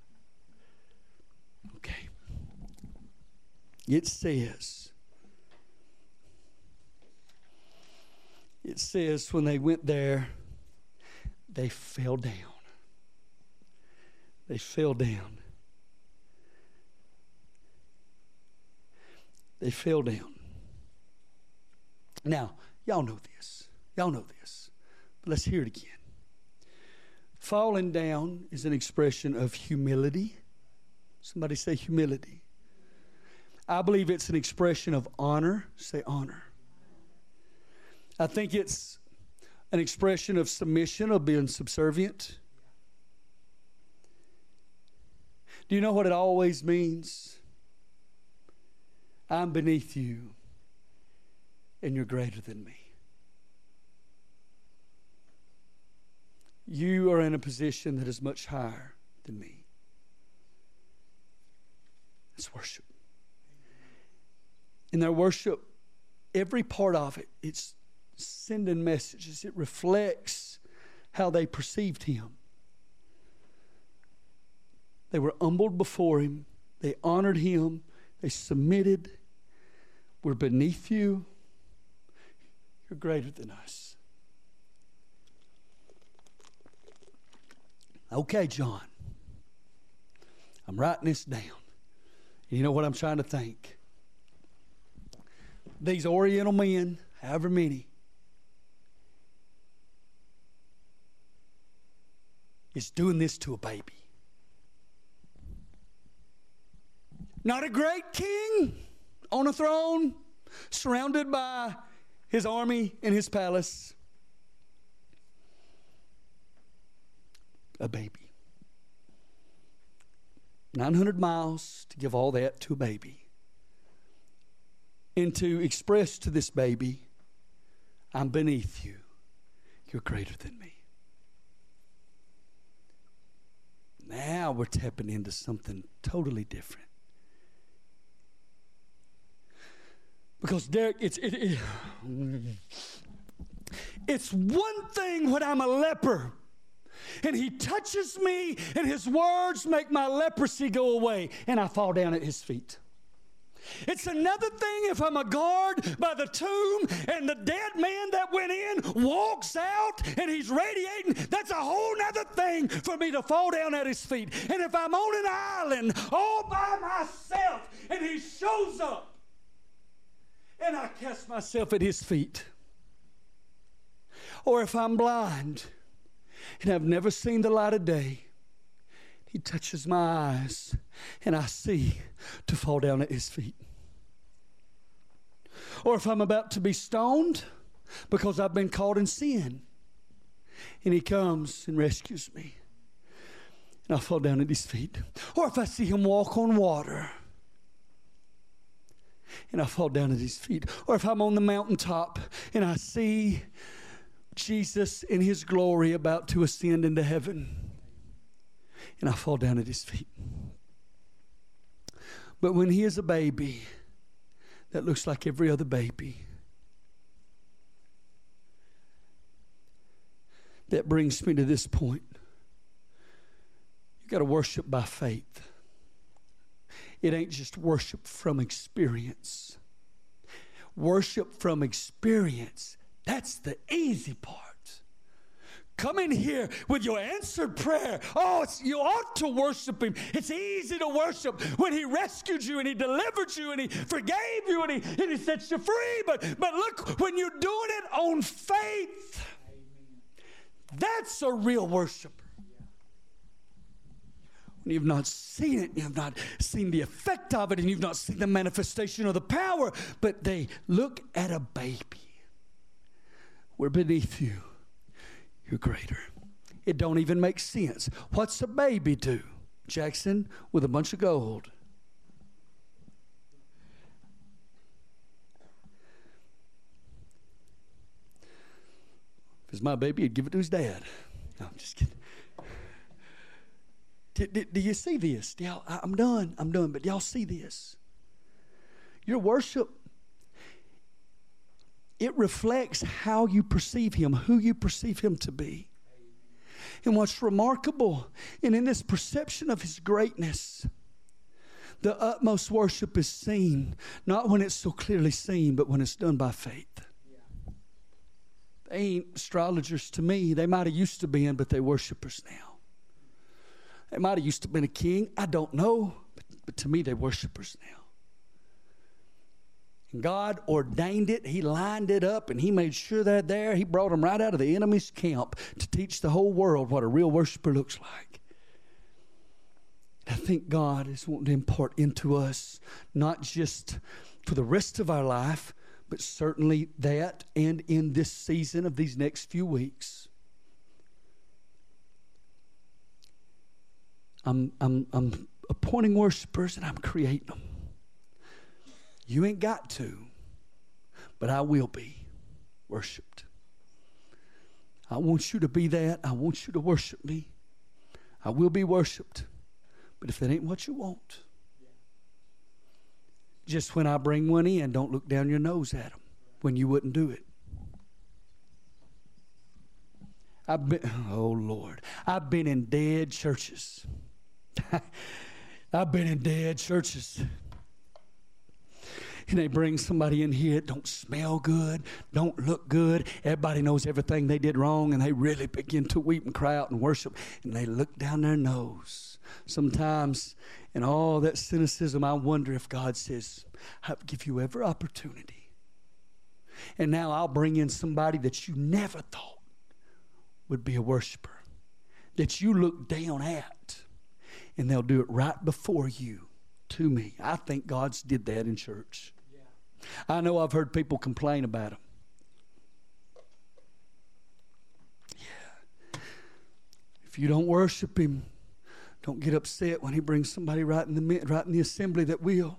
Okay. It says when they went there, they fell down. They fell down. They fell down. Now, y'all know this. Y'all know this. But let's hear it again. Falling down is an expression of humility. Somebody say humility. I believe it's an expression of honor. Say honor. I think it's an expression of submission, of being subservient. Do you know what it always means? I'm beneath you, and you're greater than me. You are in a position that is much higher than me. It's worship. In their worship, every part of it, it's sending messages. It reflects how they perceived Him. They were humbled before Him. They honored Him. They submitted. We're beneath you. You're greater than us. Okay, John. I'm writing this down. You know what I'm trying to think? These Oriental men, however many, is doing this to a baby. Not a great king on a throne, surrounded by his army and his palace. A baby. 900 miles to give all that to a baby. And to express to this baby, I'm beneath you. You're greater than me. Now we're tapping into something totally different. Because Derek, it's one thing when I'm a leper and He touches me and His words make my leprosy go away and I fall down at His feet. It's another thing if I'm a guard by the tomb and the dead man that went in walks out and he's radiating. That's a whole nother thing for me to fall down at His feet. And if I'm on an island all by myself and He shows up and I cast myself at His feet. Or if I'm blind and I've never seen the light of day, He touches my eyes and I see to fall down at His feet. Or if I'm about to be stoned because I've been caught in sin and He comes and rescues me and I fall down at His feet. Or if I see Him walk on water and I fall down at His feet. Or if I'm on the mountaintop and I see Jesus in His glory about to ascend into heaven and I fall down at His feet. But when He is a baby that looks like every other baby, that brings me to this point. You've got to worship by faith. It ain't just worship from experience. Worship from experience, that's the easy part. come in here with your answered prayer. Oh, you ought to worship Him. It's easy to worship when He rescued you and He delivered you and He forgave you and He set you free. But look, when you're doing it on faith, that's a real worshiper. When you've not seen it, you've not seen the effect of it, and you've not seen the manifestation of the power, but they look at a baby. We're beneath you. You're greater. It don't even make sense. What's a baby do, Jackson, with a bunch of gold? If it's my baby, he'd give it to his dad. No, I'm just kidding. Do you see this? I'm done. But y'all see this? Your worship, it reflects how you perceive Him, who you perceive Him to be. And what's remarkable, and in this perception of His greatness, the utmost worship is seen, not when it's so clearly seen, but when it's done by faith. They ain't astrologers to me. They might have used to been, but they're worshipers now. They might have used to have been a king. I don't know. But to me, they're worshipers now. And God ordained it. He lined it up, and He made sure they're there. He brought them right out of the enemy's camp to teach the whole world what a real worshiper looks like. I think God is wanting to impart into us, not just for the rest of our life, but certainly that and in this season of these next few weeks. I'm appointing worshipers and I'm creating them. You ain't got to, but I will be worshiped. I want you to be that. I want you to worship me. I will be worshiped. But if that ain't what you want, just when I bring one in, don't look down your nose at them when you wouldn't do it. Oh Lord, I've been in dead churches. I've been in dead churches. And they bring somebody in here that don't smell good, don't look good. Everybody knows everything they did wrong, and they really begin to weep and cry out and worship. And they look down their nose. Sometimes, in all that cynicism, I wonder if God says, I'll give you every opportunity. And now I'll bring in somebody that you never thought would be a worshiper, that you look down at, and they'll do it right before you to me. I think God's did that in church. Yeah. I know I've heard people complain about Him. Yeah. If you don't worship Him, don't get upset when He brings somebody right in the assembly that will.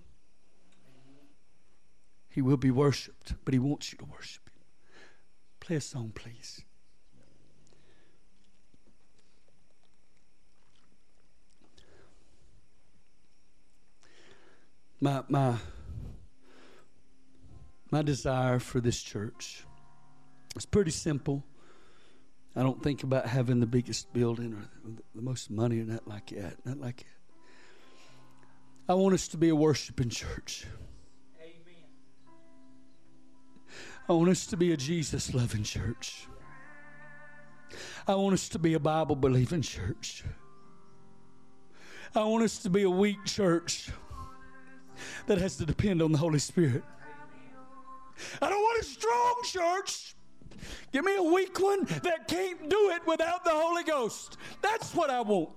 He will be worshiped, but He wants you to worship Him. Play a song, please. My desire for this church is pretty simple. I don't think about having the biggest building or the most money or not like that. Not like it. I want us to be a worshiping church. Amen. I want us to be a Jesus-loving church. I want us to be a Bible-believing church. I want us to be a weak church that has to depend on the Holy Spirit. I don't want a strong church. Give me a weak one that can't do it without the Holy Ghost. That's what I want.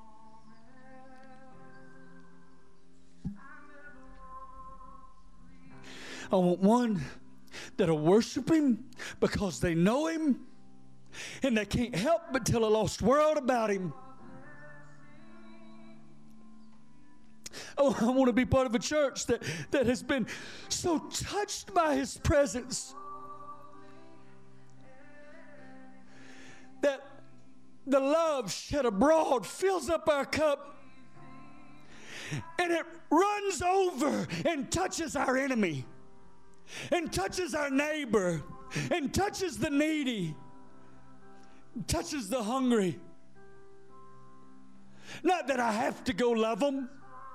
I want one that'll worship Him because they know Him and they can't help but tell a lost world about Him. Oh, I want to be part of a church that has been so touched by His presence that the love shed abroad fills up our cup and it runs over and touches our enemy and touches our neighbor and touches the needy, touches the hungry. Not that I have to go love them,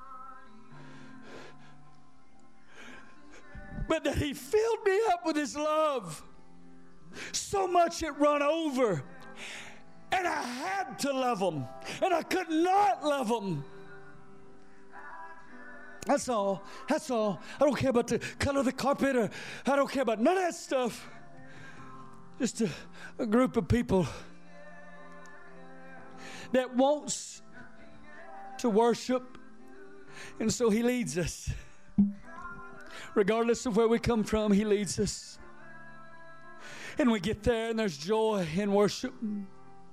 but that He filled me up with His love so much it run over. And I had to love them. And I could not love them. That's all. That's all. I don't care about the color of the carpet, or I don't care about none of that stuff. Just a group of people that wants to worship. And so He leads us. Regardless of where we come from, He leads us. And we get there and there's joy in worship. And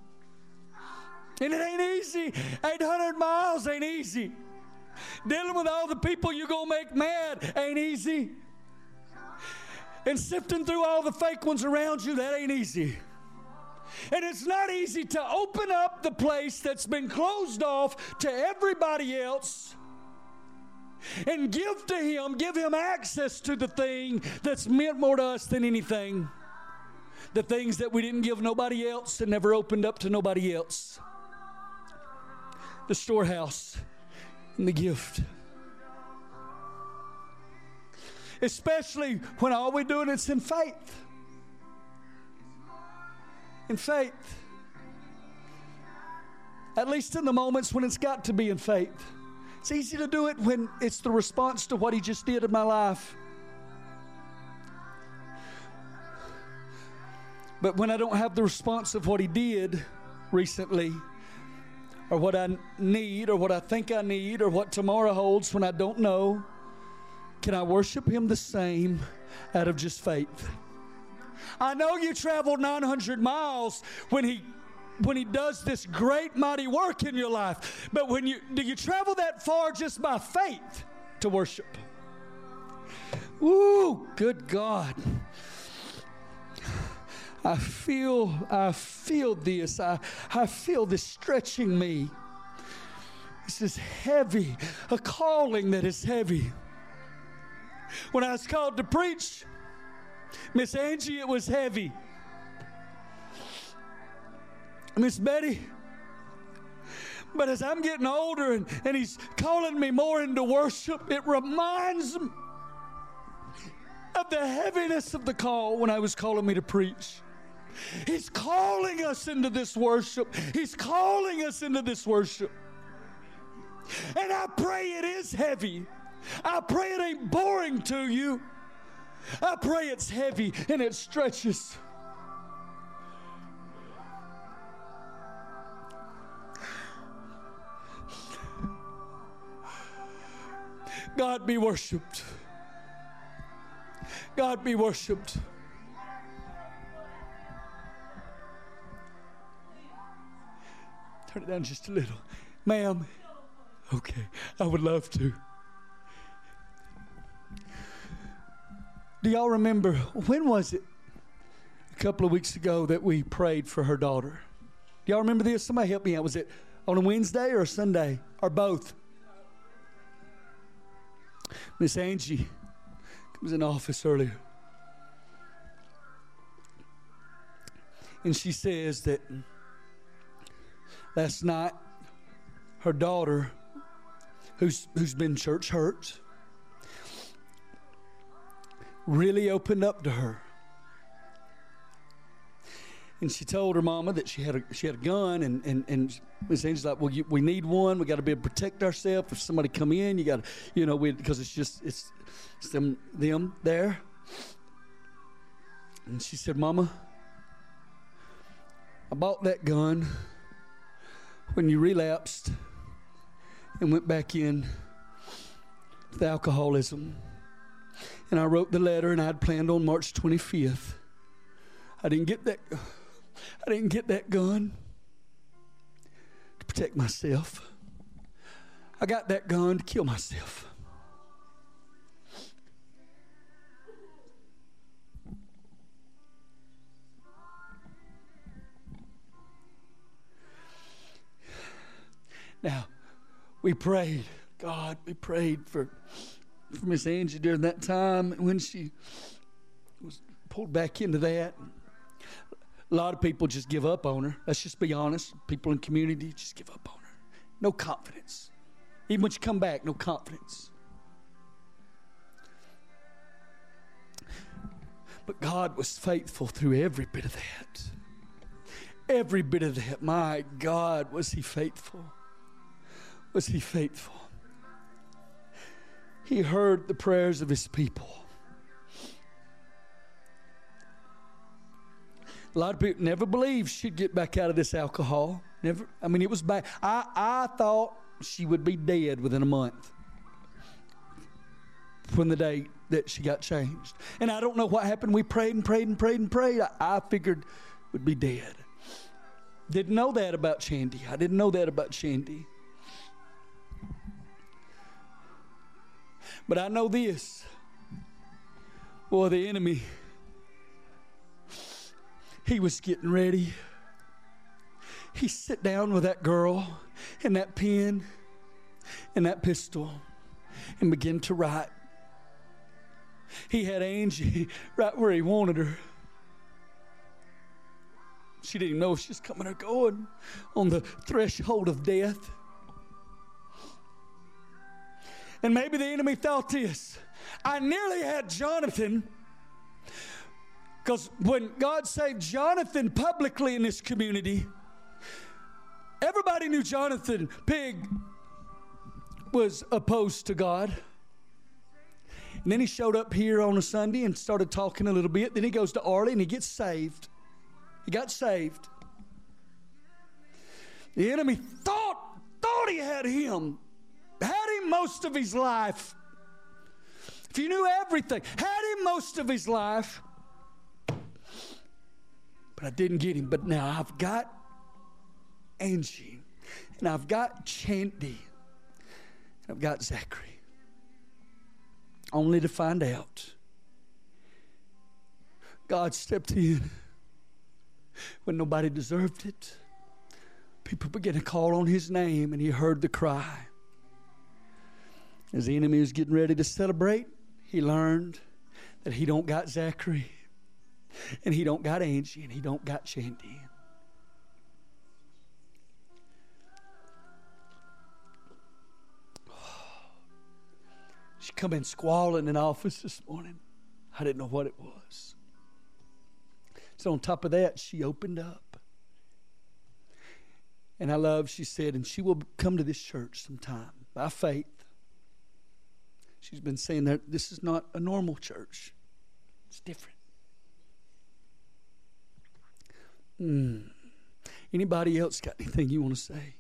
it ain't easy. 800 miles ain't easy. Dealing with all the people you're going to make mad ain't easy. And sifting through all the fake ones around you, that ain't easy. And it's not easy to open up the place that's been closed off to everybody else and give to Him, give Him access to the thing that's meant more to us than anything. The things that we didn't give nobody else and never opened up to nobody else. The storehouse and the gift. Especially when all we're doing is in faith. In faith. At least in the moments when it's got to be in faith. It's easy to do it when it's the response to what He just did in my life. But when I don't have the response of what He did recently, or what I need, or what I think I need, or what tomorrow holds when I don't know, can I worship Him the same out of just faith? I know you traveled 900 miles when He does this great mighty work in your life. But do you travel that far just by faith to worship? Ooh, good God. I feel this. I feel this stretching me. This is heavy, a calling that is heavy. When I was called to preach, Miss Angie, it was heavy. Miss Betty. But as I'm getting older and He's calling me more into worship, it reminds me of the heaviness of the call when I was calling me to preach. He's calling us into this worship. He's calling us into this worship. And I pray it is heavy. I pray it ain't boring to you. I pray it's heavy and it stretches. God be worshiped. God be worshiped. Turn it down just a little. Ma'am. Okay, I would love to. Do y'all remember, when was it? A couple of weeks ago that we prayed for her daughter. Do y'all remember this? Somebody help me out. Was it on a Wednesday or a Sunday? Or both? Miss Angie was in the office earlier. And she says that last night, her daughter, who's been church hurt, really opened up to her. And she told her mama that she had a gun, and Miss Angie's like, well, we need one. We got to be able to protect ourselves. If somebody come in, you got to, because it's them there. And she said, Mama, I bought that gun when you relapsed and went back in with alcoholism. And I wrote the letter, and I had planned on March 25th. I didn't get that gun to protect myself. I got that gun to kill myself. Now, we prayed, God, we prayed for Miss Angie during that time when she was pulled back into that. A lot of people just give up on her. Let's just be honest. People in the community just give up on her. No confidence. Even when you come back, no confidence. But God was faithful through every bit of that. Every bit of that. My God, was he faithful? Was he faithful? He heard the prayers of his people. A lot of people never believed she'd get back out of this alcohol. Never. I mean, it was bad. I thought she would be dead within a month from the day that she got changed. And I don't know what happened. We prayed and prayed and prayed and prayed. I figured would be dead. Didn't know that about Shandy. I didn't know that about Shandy. But I know this. Boy, the enemy, he was getting ready. He sat down with that girl and that pen and that pistol and began to write. He had Angie right where he wanted her. She didn't even know if she was coming or going, on the threshold of death. And maybe the enemy thought this: I nearly had Jonathan, because when God saved Jonathan publicly in this community, everybody knew Jonathan Pig was opposed to God. And then he showed up here on a Sunday and started talking a little bit. Then he goes to Arley and he gets saved. He got saved. The enemy thought he had him. Had him most of his life. If you knew everything, had him most of his life. But I didn't get him. But now I've got Angie. And I've got Shandy. And I've got Zachary. Only to find out God stepped in when nobody deserved it. People began to call on his name, and he heard the cry. As the enemy was getting ready to celebrate, he learned that he don't got Zachary, and he don't got Angie, and he don't got Shandy. She come in squalling in the office this morning. I didn't know what it was. So on top of that, she opened up. And I love, she said, and she will come to this church sometime by faith. She's been saying that this is not a normal church. It's different. Anybody else got anything you want to say?